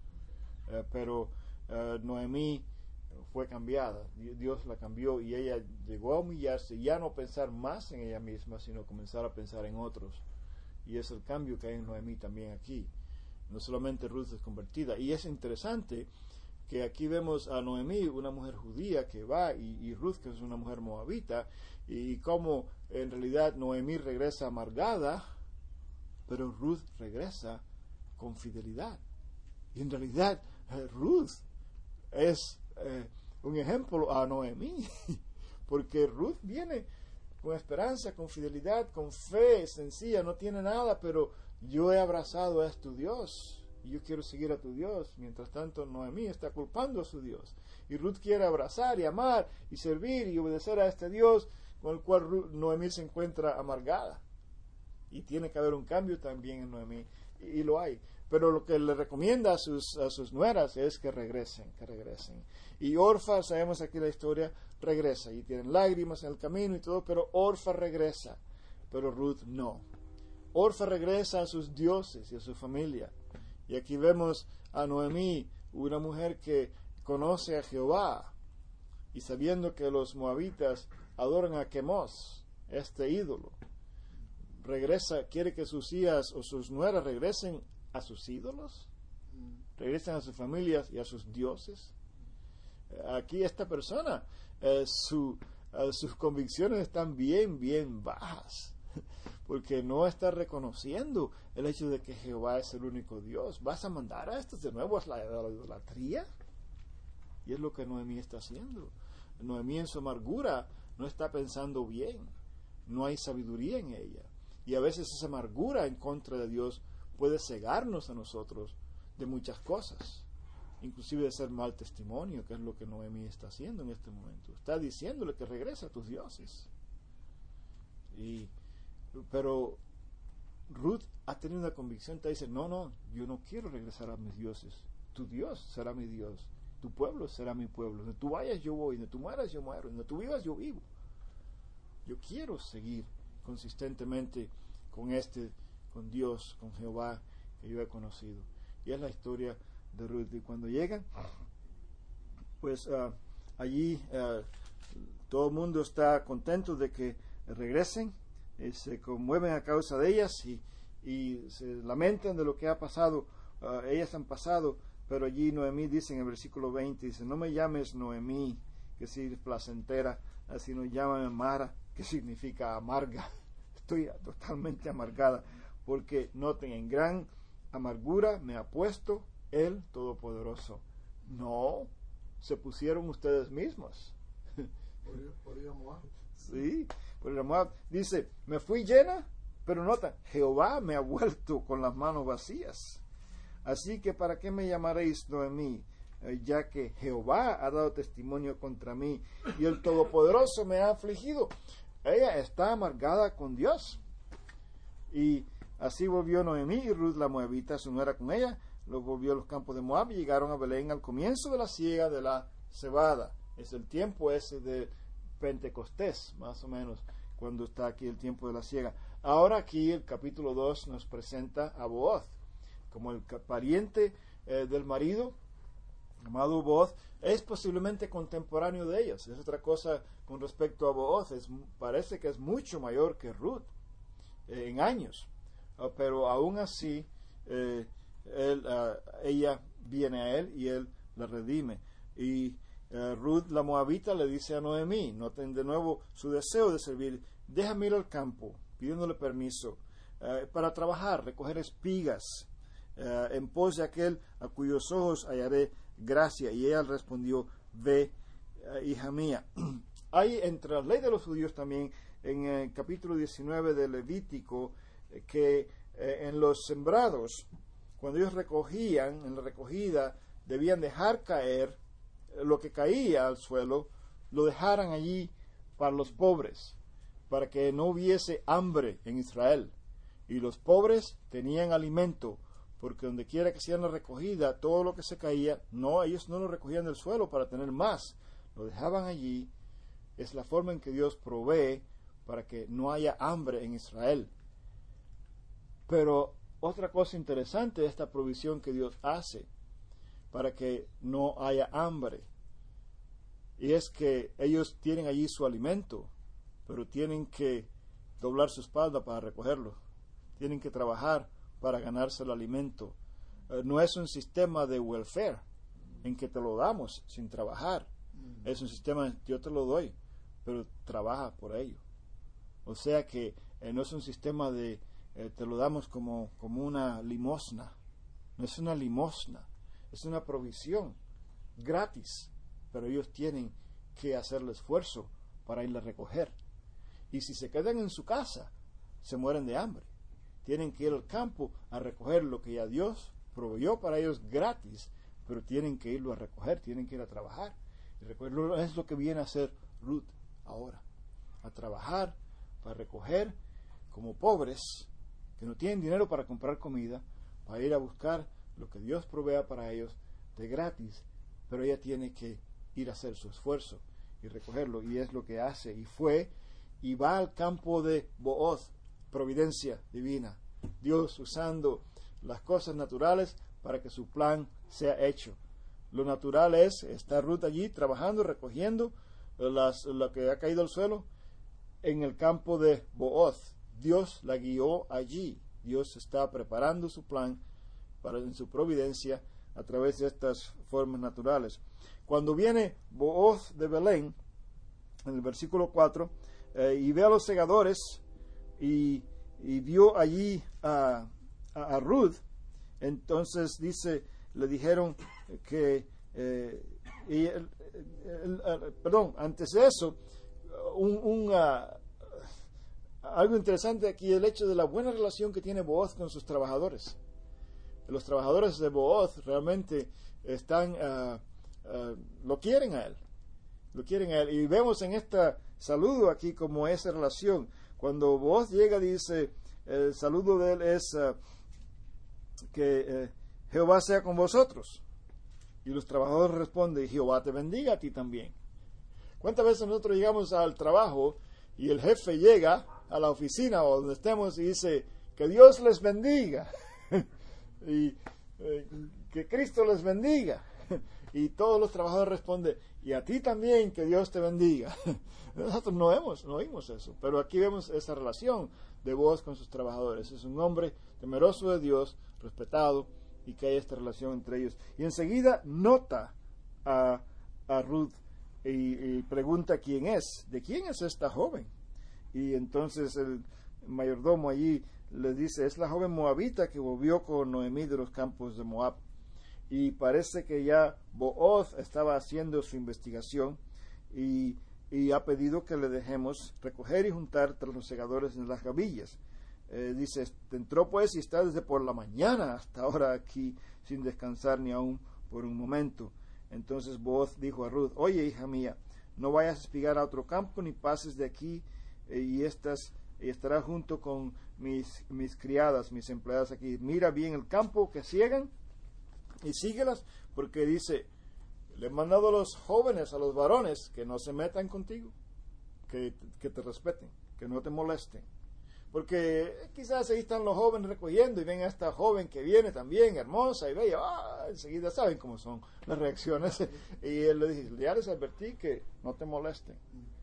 Pero Noemí fue cambiada, Dios la cambió y ella llegó a humillarse, ya no pensar más en ella misma, sino comenzar a pensar en otros. Y es el cambio que hay en Noemí también aquí. No solamente Ruth es convertida. Y es interesante que aquí vemos a Noemí, una mujer judía que va, y Ruth, que es una mujer moabita, y cómo en realidad Noemí regresa amargada, pero Ruth regresa con fidelidad. Y en realidad Ruth es un ejemplo a Noemí, porque Ruth viene con esperanza, con fidelidad, con fe sencilla, no tiene nada, pero yo he abrazado a tu Dios y yo quiero seguir a tu Dios. Mientras tanto, Noemí está culpando a su Dios, y Ruth quiere abrazar y amar y servir y obedecer a este Dios con el cual Noemí se encuentra amargada. Y tiene que haber un cambio también en Noemí, y lo hay. Pero lo que le recomienda a sus nueras es que regresen. Y Orfa, sabemos aquí la historia, regresa. Y tienen lágrimas en el camino y todo, pero Orfa regresa. Pero Ruth no. Orfa regresa a sus dioses y a su familia. Y aquí vemos a Noemí, una mujer que conoce a Jehová. Y sabiendo que los moabitas adoran a Quemos, este ídolo, regresa, quiere que sus hijas o sus nueras regresen a sus ídolos, regresen a sus familias y a sus dioses. Aquí esta persona, sus convicciones están bien bajas, porque no está reconociendo el hecho de que Jehová es el único Dios. ¿Vas a mandar a estos de nuevo a la idolatría? Y es lo que Noemí está haciendo. Noemí en su amargura no está pensando bien, no hay sabiduría en ella. Y a veces esa amargura en contra de Dios puede cegarnos a nosotros de muchas cosas, inclusive de ser mal testimonio, que es lo que Noemí está haciendo en este momento. Está diciéndole que regresa a tus dioses. Pero Ruth ha tenido una convicción, te dice, no, yo no quiero regresar a mis dioses. Tu Dios será mi Dios, tu pueblo será mi pueblo. Donde tú vayas yo voy, donde tú mueras yo muero, donde tú vivas yo vivo. Yo quiero seguir consistentemente con Dios, con Jehová que yo he conocido. Y es la historia de Ruth. Y cuando llegan, pues allí todo el mundo está contento de que regresen, se conmueven a causa de ellas y se lamentan de lo que ha pasado. Ellas han pasado, pero allí Noemí dice en el versículo 20, dice, no me llames Noemí, que significa placentera, sino llámame Mara, que significa amarga. Estoy totalmente amargada, porque noten, en gran amargura me ha puesto el Todopoderoso. No, se pusieron ustedes mismos. Por ir a Moab. Sí, por ir a Moab. Dice, me fui llena, pero nota, Jehová me ha vuelto con las manos vacías. Así que ¿para qué me llamaréis Noemí? Ya que Jehová ha dado testimonio contra mí y el Todopoderoso me ha afligido. Ella está amargada con Dios. Y así volvió Noemí y Ruth la moabita, su nuera, con ella. Los volvió a los campos de Moab y llegaron a Belén al comienzo de la siega de la cebada. Es el tiempo ese de Pentecostés, más o menos, cuando está aquí el tiempo de la siega. Ahora aquí el capítulo 2 nos presenta a Booz como el pariente del marido, llamado Booz. Es posiblemente contemporáneo de ellos. Es otra cosa con respecto a Booz. Parece que es mucho mayor que Ruth en años, pero aún así ella viene a él y él la redime. Y Ruth la moabita le dice a Noemí, noten de nuevo su deseo de servir, déjame ir al campo, pidiéndole permiso para trabajar, recoger espigas, en pos de aquel a cuyos ojos hallaré gracia. Y ella respondió, ve, hija mía. Hay entre la ley de los judíos también, en el capítulo 19 de Levítico, que en los sembrados, cuando ellos recogían, en la recogida, debían dejar caer lo que caía al suelo, lo dejaran allí para los pobres, para que no hubiese hambre en Israel. Y los pobres tenían alimento, porque donde quiera que sea la recogida, todo lo que se caía, ellos no lo recogían del suelo para tener más, lo dejaban allí. Es la forma en que Dios provee para que no haya hambre en Israel. Pero otra cosa interesante es esta provisión que Dios hace para que no haya hambre. Y es que ellos tienen allí su alimento, pero tienen que doblar su espalda para recogerlo. Tienen que trabajar para ganarse el alimento. No es un sistema de welfare en que te lo damos sin trabajar. Es un sistema, yo te lo doy, pero trabaja por ello. O sea que no es un sistema de te lo damos como una limosna. No es una limosna, es una provisión gratis, pero ellos tienen que hacer el esfuerzo para ir a recoger. Y si se quedan en su casa, se mueren de hambre. Tienen que ir al campo a recoger lo que ya Dios proveyó para ellos gratis, pero tienen que irlo a recoger, tienen que ir a trabajar. Y recogerlo es lo que viene a hacer Ruth ahora, a trabajar para recoger como pobres que no tienen dinero para comprar comida, para ir a buscar lo que Dios provea para ellos de gratis, pero ella tiene que ir a hacer su esfuerzo y recogerlo, y es lo que hace, y fue y va al campo de Booz, providencia divina, Dios usando las cosas naturales para que su plan sea hecho. Lo natural es estar Ruth allí trabajando, recogiendo lo que ha caído al suelo en el campo de Booz. Dios la guió allí. Dios está preparando su plan en su providencia a través de estas formas naturales. Cuando viene Booz de Belén, en el versículo 4, y ve a los segadores y vio allí a Ruth, entonces dice, le dijeron que antes de eso, algo interesante aquí, el hecho de la buena relación que tiene Booz con sus trabajadores. Los trabajadores de Booz realmente lo quieren a él. Lo quieren a él. Y vemos en este saludo aquí como esa relación. Cuando Booz llega, dice, el saludo de él es que Jehová sea con vosotros. Y los trabajadores responden, Jehová te bendiga a ti también. ¿Cuántas veces nosotros llegamos al trabajo y el jefe llega a la oficina o donde estemos y dice, que Dios les bendiga? Y que Cristo les bendiga? Y todos los trabajadores responden, y a ti también, que Dios te bendiga. Nosotros no oímos eso, pero aquí vemos esa relación de Booz con sus trabajadores. Es un hombre temeroso de Dios, respetado, y que hay esta relación entre ellos. Y enseguida nota a Ruth y pregunta quién es, de quién es esta joven. Y entonces el mayordomo allí le dice, es la joven moabita que volvió con Noemí de los campos de Moab. Y parece que ya Booz estaba haciendo su investigación y ha pedido que le dejemos recoger y juntar tras los segadores en las gavillas. Dice, entró pues y está desde por la mañana hasta ahora aquí sin descansar ni aún por un momento. Entonces Booz dijo a Ruth, oye, hija mía, no vayas a espigar a otro campo ni pases de aquí y estarás junto con mis criadas, mis empleadas aquí. Mira bien el campo que ciegan y síguelas, porque dice, le he mandado a los jóvenes, a los varones, que no se metan contigo, que te respeten, que no te molesten. Porque quizás ahí están los jóvenes recogiendo y ven a esta joven que viene también, hermosa y bella, enseguida saben cómo son las reacciones. Y él le dice, ya les advertí que no te molesten.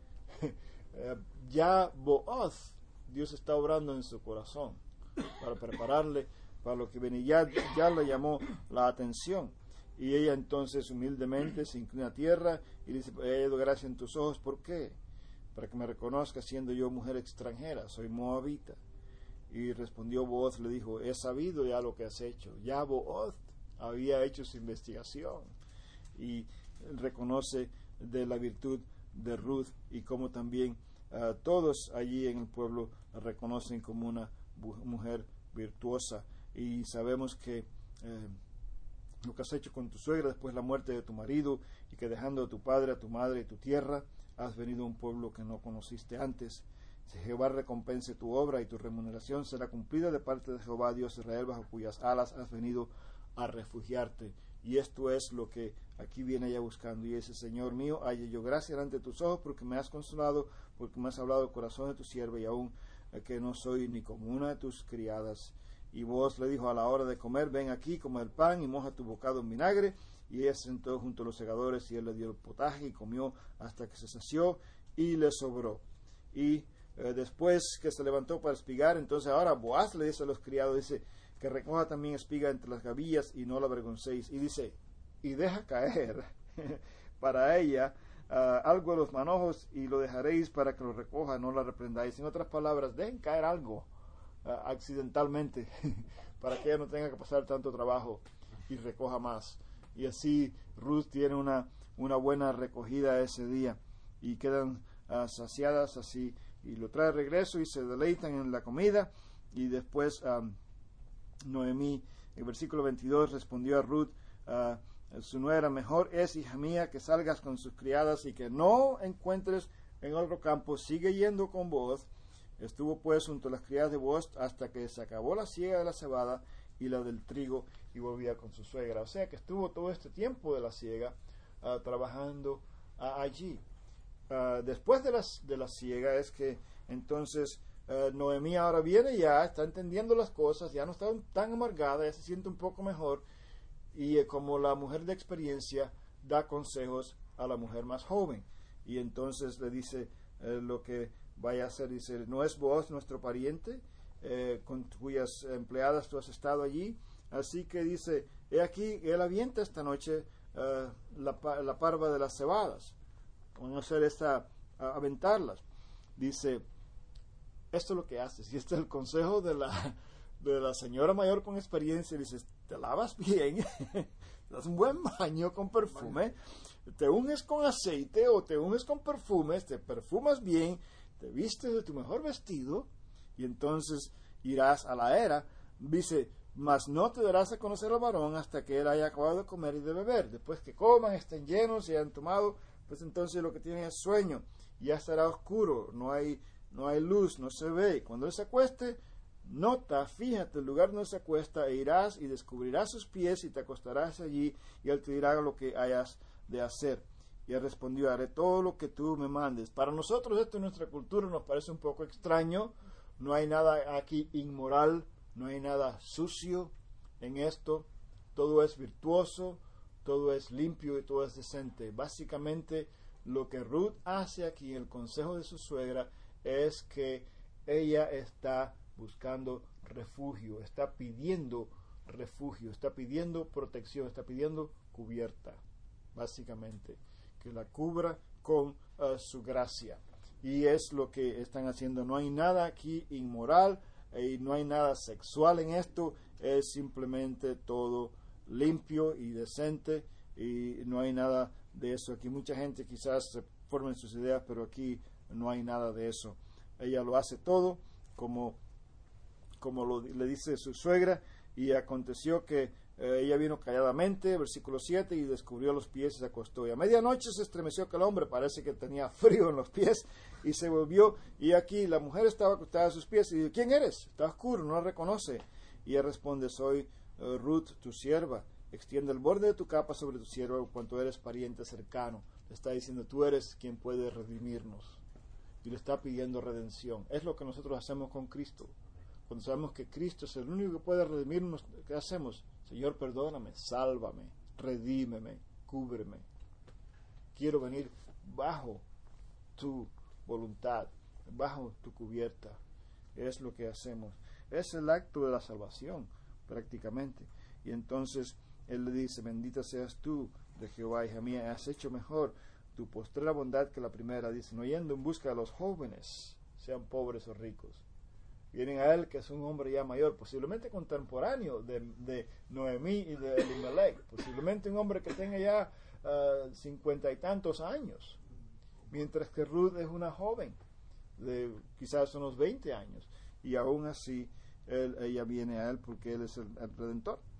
Ya Booz, Dios está obrando en su corazón para prepararle para lo que viene. Ya le llamó la atención. Y ella entonces humildemente se inclina a tierra y dice, he hallado gracia en tus ojos. ¿Por qué? Para que me reconozca siendo yo mujer extranjera, soy moabita. Y respondió Booz, le dijo, he sabido ya lo que has hecho. Ya Booz había hecho su investigación y reconoce de la virtud de Ruth y como también todos allí en el pueblo la reconocen como una mujer virtuosa. Y sabemos que lo que has hecho con tu suegra después de la muerte de tu marido, y que dejando a tu padre, a tu madre y tu tierra, has venido a un pueblo que no conociste antes. Si Jehová recompense tu obra y tu remuneración será cumplida de parte de Jehová Dios de Israel, bajo cuyas alas has venido a refugiarte. Y esto es lo que aquí viene ella buscando. Y dice: Señor mío, halle yo gracia delante de tus ojos, porque me has consolado, porque me has hablado el corazón de tu sierva, y aún que no soy ni como una de tus criadas. Y vos le dijo: a la hora de comer, ven aquí, come el pan y moja tu bocado en vinagre. Y ella se sentó junto a los segadores, y él le dio el potaje y comió hasta que se sació y le sobró. Y después que se levantó para espigar, entonces ahora Boaz le dice a los criados, dice, que recoja también espiga entre las gavillas y no la avergoncéis. Y dice, y deja caer para ella algo de los manojos y lo dejaréis para que lo recoja, no la reprendáis. En otras palabras, dejen caer algo accidentalmente para que ella no tenga que pasar tanto trabajo y recoja más. Y así Ruth tiene una buena recogida ese día y quedan saciadas así, y lo trae de regreso y se deleitan en la comida. Y después Noemí, en el versículo 22, respondió a Ruth, su nuera: mejor es, hija mía, que salgas con sus criadas y que no encuentres en otro campo, sigue yendo con vos. Estuvo pues junto a las criadas de Boaz hasta que se acabó la siega de la cebada y la del trigo, y volvía con su suegra. O sea que estuvo todo este tiempo de la siega trabajando allí. Después de la siega es que entonces Noemí ahora viene, ya está entendiendo las cosas, ya no está tan amargada, ya se siente un poco mejor, y como la mujer de experiencia da consejos a la mujer más joven, y entonces le dice lo que vaya a hacer. Dice: ¿no es Boaz nuestro pariente, con cuyas empleadas tú has estado allí? Así que dice: he aquí, él avienta esta noche la parva de las cebadas. Van a hacer aventarlas. Dice: esto es lo que haces, y este es el consejo de la señora mayor con experiencia. Dices: te lavas bien, te das un buen baño con perfume, te unges con aceite o te unges con perfumes, te perfumas bien, te vistes de tu mejor vestido, y entonces irás a la era. Dice: mas no te darás a conocer al varón hasta que él haya acabado de comer y de beber. Después que coman, estén llenos y hayan tomado, pues entonces lo que tienen es sueño, y ya estará oscuro, no hay luz, no se ve. Y cuando él se acueste, nota, fíjate el lugar donde se acuesta, e irás y descubrirás sus pies y te acostarás allí, y él te dirá lo que hayas de hacer. Y él respondió: haré todo lo que tú me mandes. Para nosotros esto en nuestra cultura nos parece un poco extraño. No hay nada aquí inmoral, no hay nada sucio en esto. Todo es virtuoso, todo es limpio y todo es decente. Básicamente lo que Ruth hace aquí, el consejo de su suegra, es que ella está buscando refugio, está pidiendo refugio, está pidiendo protección, está pidiendo cubierta, básicamente, que la cubra con su gracia. Y es lo que están haciendo. No hay nada aquí inmoral y no hay nada sexual en esto, es simplemente todo limpio y decente, y no hay nada de eso aquí. Mucha gente quizás se formen sus ideas, pero aquí no hay nada de eso. Ella lo hace todo como le dice su suegra. Y aconteció que ella vino calladamente, versículo 7, y descubrió los pies y se acostó. Y a medianoche se estremeció aquel hombre, parece que tenía frío en los pies, y se volvió, y aquí la mujer estaba acostada a sus pies, y dice: ¿quién eres? Está oscuro, no la reconoce. Y ella responde: soy Ruth, tu sierva. Extiende el borde de tu capa sobre tu sierva, cuanto eres pariente cercano. Le está diciendo: tú eres quien puede redimirnos. Y le está pidiendo redención. Es lo que nosotros hacemos con Cristo. Cuando sabemos que Cristo es el único que puede redimirnos, ¿qué hacemos? Señor, perdóname, sálvame, redímeme, cúbreme. Quiero venir bajo tu voluntad, bajo tu cubierta. Es lo que hacemos. Es el acto de la salvación, prácticamente. Y entonces él le dice: bendita seas tú de Jehová, hija mía, has hecho mejor tu postrera bondad que la primera. Dice: no yendo en busca de los jóvenes, sean pobres o ricos. Vienen a él, que es un hombre ya mayor, posiblemente contemporáneo de Noemí y de Elimelech, posiblemente un hombre que tenga ya 50 y tantos años, mientras que Ruth es una joven de quizás unos 20 años, y aún así ella viene a él porque él es el Redentor.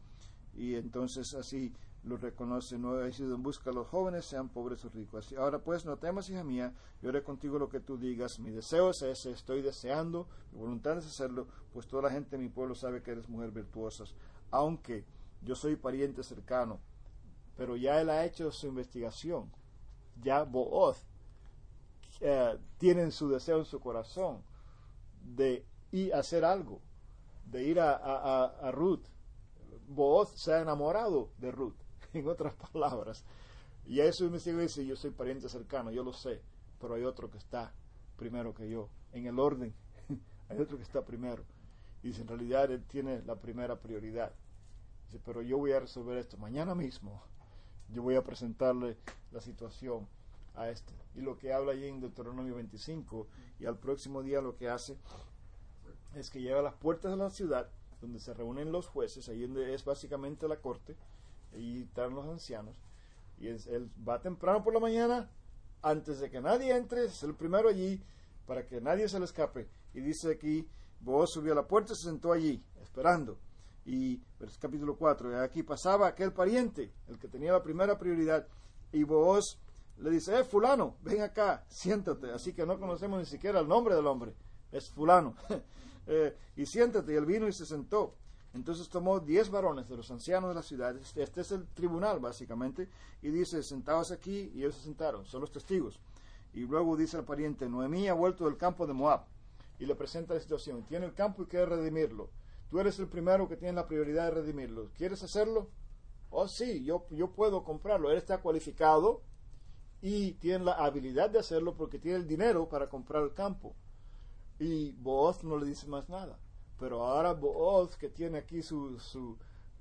y entonces así lo reconoce. No he sido en busca de los jóvenes, sean pobres o ricos. Así, ahora pues, no temas, hija mía, yo haré contigo lo que tú digas. Mi deseo es ese, estoy deseando, mi voluntad es hacerlo, pues toda la gente de mi pueblo sabe que eres mujer virtuosa. Aunque yo soy pariente cercano, pero ya él ha hecho su investigación. Ya Booz tiene su deseo en su corazón de ir a hacer algo, de ir a Ruth. Booz se ha enamorado de Ruth, en otras palabras. Y a eso me dice, yo soy pariente cercano, yo lo sé, pero hay otro que está primero que yo, en el orden. Hay otro que está primero. Y dice, en realidad él tiene la primera prioridad. Dice, pero yo voy a resolver esto mañana mismo. Yo voy a presentarle la situación a este. Y lo que habla allí en Deuteronomio 25, y al próximo día lo que hace es que llega a las puertas de la ciudad, donde se reúnen los jueces, ahí donde es básicamente la corte, y están los ancianos, y él va temprano por la mañana, antes de que nadie entre, es el primero allí, para que nadie se le escape. Y dice aquí, Booz subió a la puerta y se sentó allí, esperando. Y capítulo 4, y aquí pasaba aquel pariente, el que tenía la primera prioridad, y Booz le dice, fulano, ven acá, siéntate. Así que no conocemos ni siquiera el nombre del hombre, es fulano. Y siéntate. Y él vino y se sentó. Entonces tomó 10 varones de los ancianos de la ciudad, este es el tribunal básicamente, y dice, sentaos aquí, y ellos se sentaron, son los testigos. Y luego dice el pariente, Noemí ha vuelto del campo de Moab, y le presenta la situación, tiene el campo y quiere redimirlo. Tú eres el primero que tiene la prioridad de redimirlo. ¿Quieres hacerlo? Oh, sí, yo puedo comprarlo. Él está cualificado y tiene la habilidad de hacerlo porque tiene el dinero para comprar el campo. Y Booz no le dice más nada. Pero ahora Booz, que tiene aquí su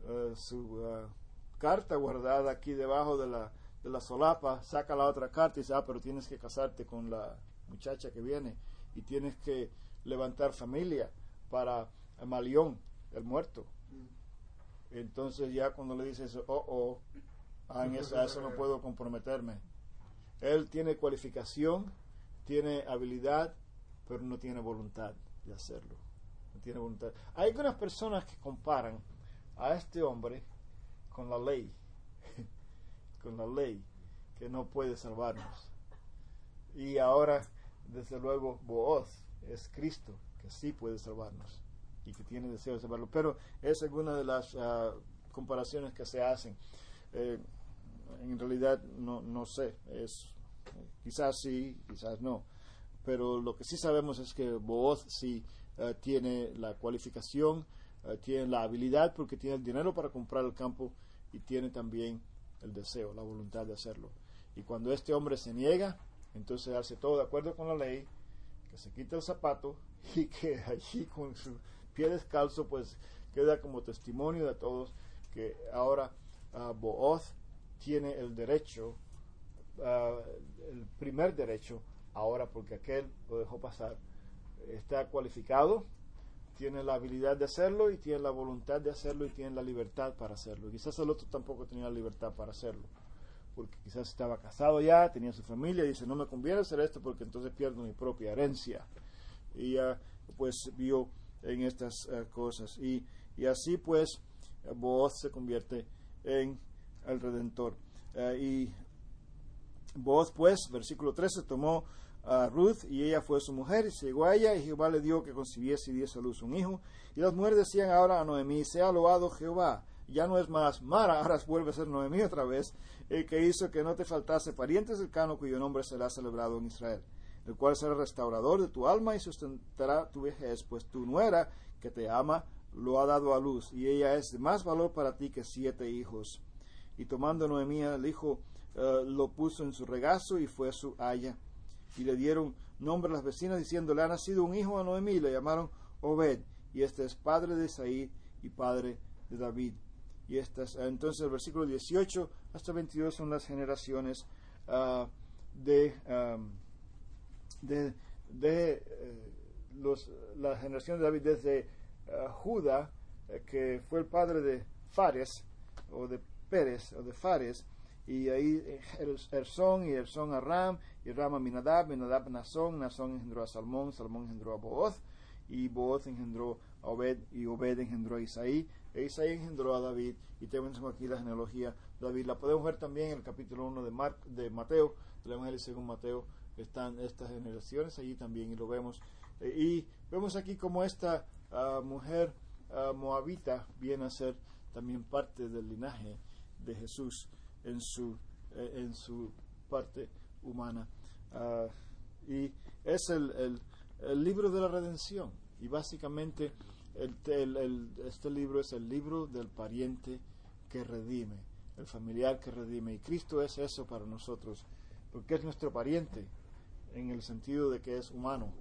carta guardada aquí debajo de la solapa, saca la otra carta y dice, pero tienes que casarte con la muchacha que viene y tienes que levantar familia para Malión, el muerto. Entonces ya cuando le dice eso, a eso no puedo comprometerme. Él tiene cualificación, tiene habilidad, pero no tiene voluntad de hacerlo. No tiene voluntad. Hay algunas personas que comparan a este hombre con la ley, con la ley que no puede salvarnos. Y ahora, desde luego, Booz es Cristo, que sí puede salvarnos y que tiene deseo de salvarlo. Pero es alguna de las comparaciones que se hacen. En realidad no sé, quizás sí, quizás no. Pero lo que sí sabemos es que Booz sí tiene la cualificación, tiene la habilidad porque tiene el dinero para comprar el campo y tiene también el deseo, la voluntad de hacerlo. Y cuando este hombre se niega, entonces hace todo de acuerdo con la ley, que se quita el zapato y que allí con su pie descalzo pues queda como testimonio de todos que ahora Booz tiene el derecho, el primer derecho ahora, porque aquel lo dejó pasar. Está cualificado, tiene la habilidad de hacerlo y tiene la voluntad de hacerlo y tiene la libertad para hacerlo. Y quizás el otro tampoco tenía la libertad para hacerlo, porque quizás estaba casado ya, tenía su familia y dice, no me conviene hacer esto porque entonces pierdo mi propia herencia. Y pues vio en estas cosas. Y así pues Booz se convierte en el Redentor. Y Booz pues, versículo 13, tomó a Ruth y ella fue su mujer y se llegó a ella y Jehová le dio que concibiese y diese a luz un hijo. Y las mujeres decían ahora a Noemí, sea loado Jehová, ya no es más Mara, ahora vuelve a ser Noemí otra vez, que hizo que no te faltase pariente cercano cuyo nombre será celebrado en Israel, el cual será restaurador de tu alma y sustentará tu vejez, pues tu nuera que te ama lo ha dado a luz y ella es de más valor para ti que 7 hijos. Y tomando Noemí el hijo, lo puso en su regazo y fue su haya. Y le dieron nombre a las vecinas diciendo, le ha nacido un hijo a Noemí, y le llamaron Obed, y este es padre de Isaí y padre de David. Y entonces el versículo 18 hasta 22 son las generaciones la generación de David desde Judá, que fue el padre de Fares, o de Pérez, o de Fares, y ahí Ersón, y Ersón a Ram, y Ram a Minadab, Minadab a Nazón engendró a Salmón, Salmón engendró a Booz, y Booz engendró a Obed, y Obed engendró a Isaí, E Isaí engendró a David, y tenemos aquí la genealogía de David. La podemos ver también en el capítulo 1 de Mateo, del Evangelio según Mateo. Están estas generaciones allí también, y lo vemos. Y vemos aquí como esta mujer moabita viene a ser también parte del linaje de Jesús en su parte humana. Y es el libro de la redención, y básicamente este libro es el libro del pariente que redime, el familiar que redime, y Cristo es eso para nosotros, porque es nuestro pariente en el sentido de que es humano,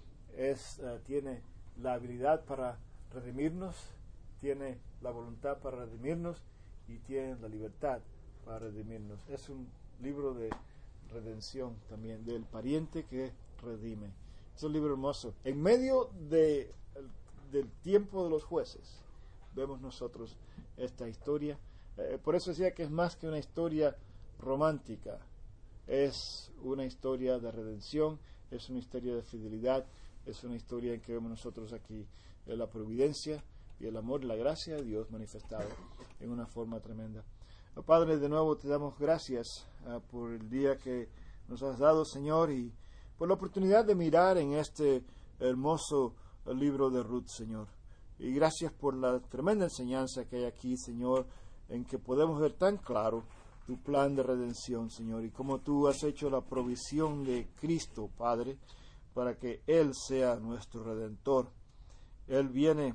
tiene la habilidad para redimirnos, tiene la voluntad para redimirnos y tiene la libertad para redimirnos. Es un libro de redención también, del pariente que redime. Es un libro hermoso. En medio del tiempo de los jueces vemos nosotros esta historia. Por eso decía que es más que una historia romántica, es una historia de redención, es una historia de fidelidad, es una historia en que vemos nosotros aquí la providencia y el amor y la gracia de Dios manifestado en una forma tremenda. Padre, de nuevo te damos gracias por el día que nos has dado, Señor, y por la oportunidad de mirar en este hermoso libro de Ruth, Señor. Y gracias por la tremenda enseñanza que hay aquí, Señor, en que podemos ver tan claro tu plan de redención, Señor, y cómo tú has hecho la provisión de Cristo, Padre, para que Él sea nuestro Redentor. Él viene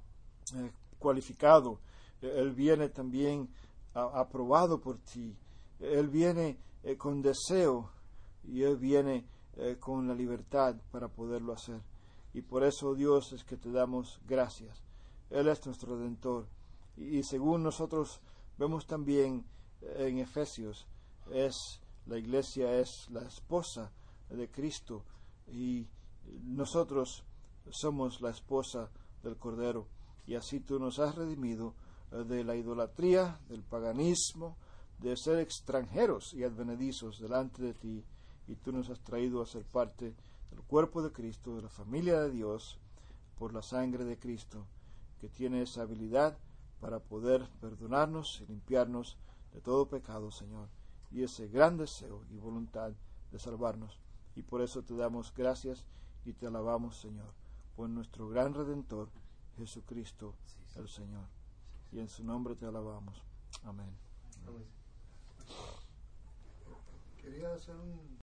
cualificado, Él viene también aprobado por ti, Él viene con deseo, y Él viene con la libertad para poderlo hacer. Y por eso, Dios, es que te damos gracias. Él es nuestro Redentor. Y según nosotros vemos también en Efesios, la iglesia es la esposa de Cristo, y nosotros somos la esposa del Cordero. Y así tú nos has redimido de la idolatría, del paganismo, de ser extranjeros y advenedizos delante de ti, y tú nos has traído a ser parte del cuerpo de Cristo, de la familia de Dios, por la sangre de Cristo, que tiene esa habilidad para poder perdonarnos y limpiarnos de todo pecado, Señor, y ese gran deseo y voluntad de salvarnos. Y por eso te damos gracias y te alabamos, Señor, por nuestro gran Redentor, Jesucristo, el Señor. Y en su nombre te alabamos. Amén. Quería hacer un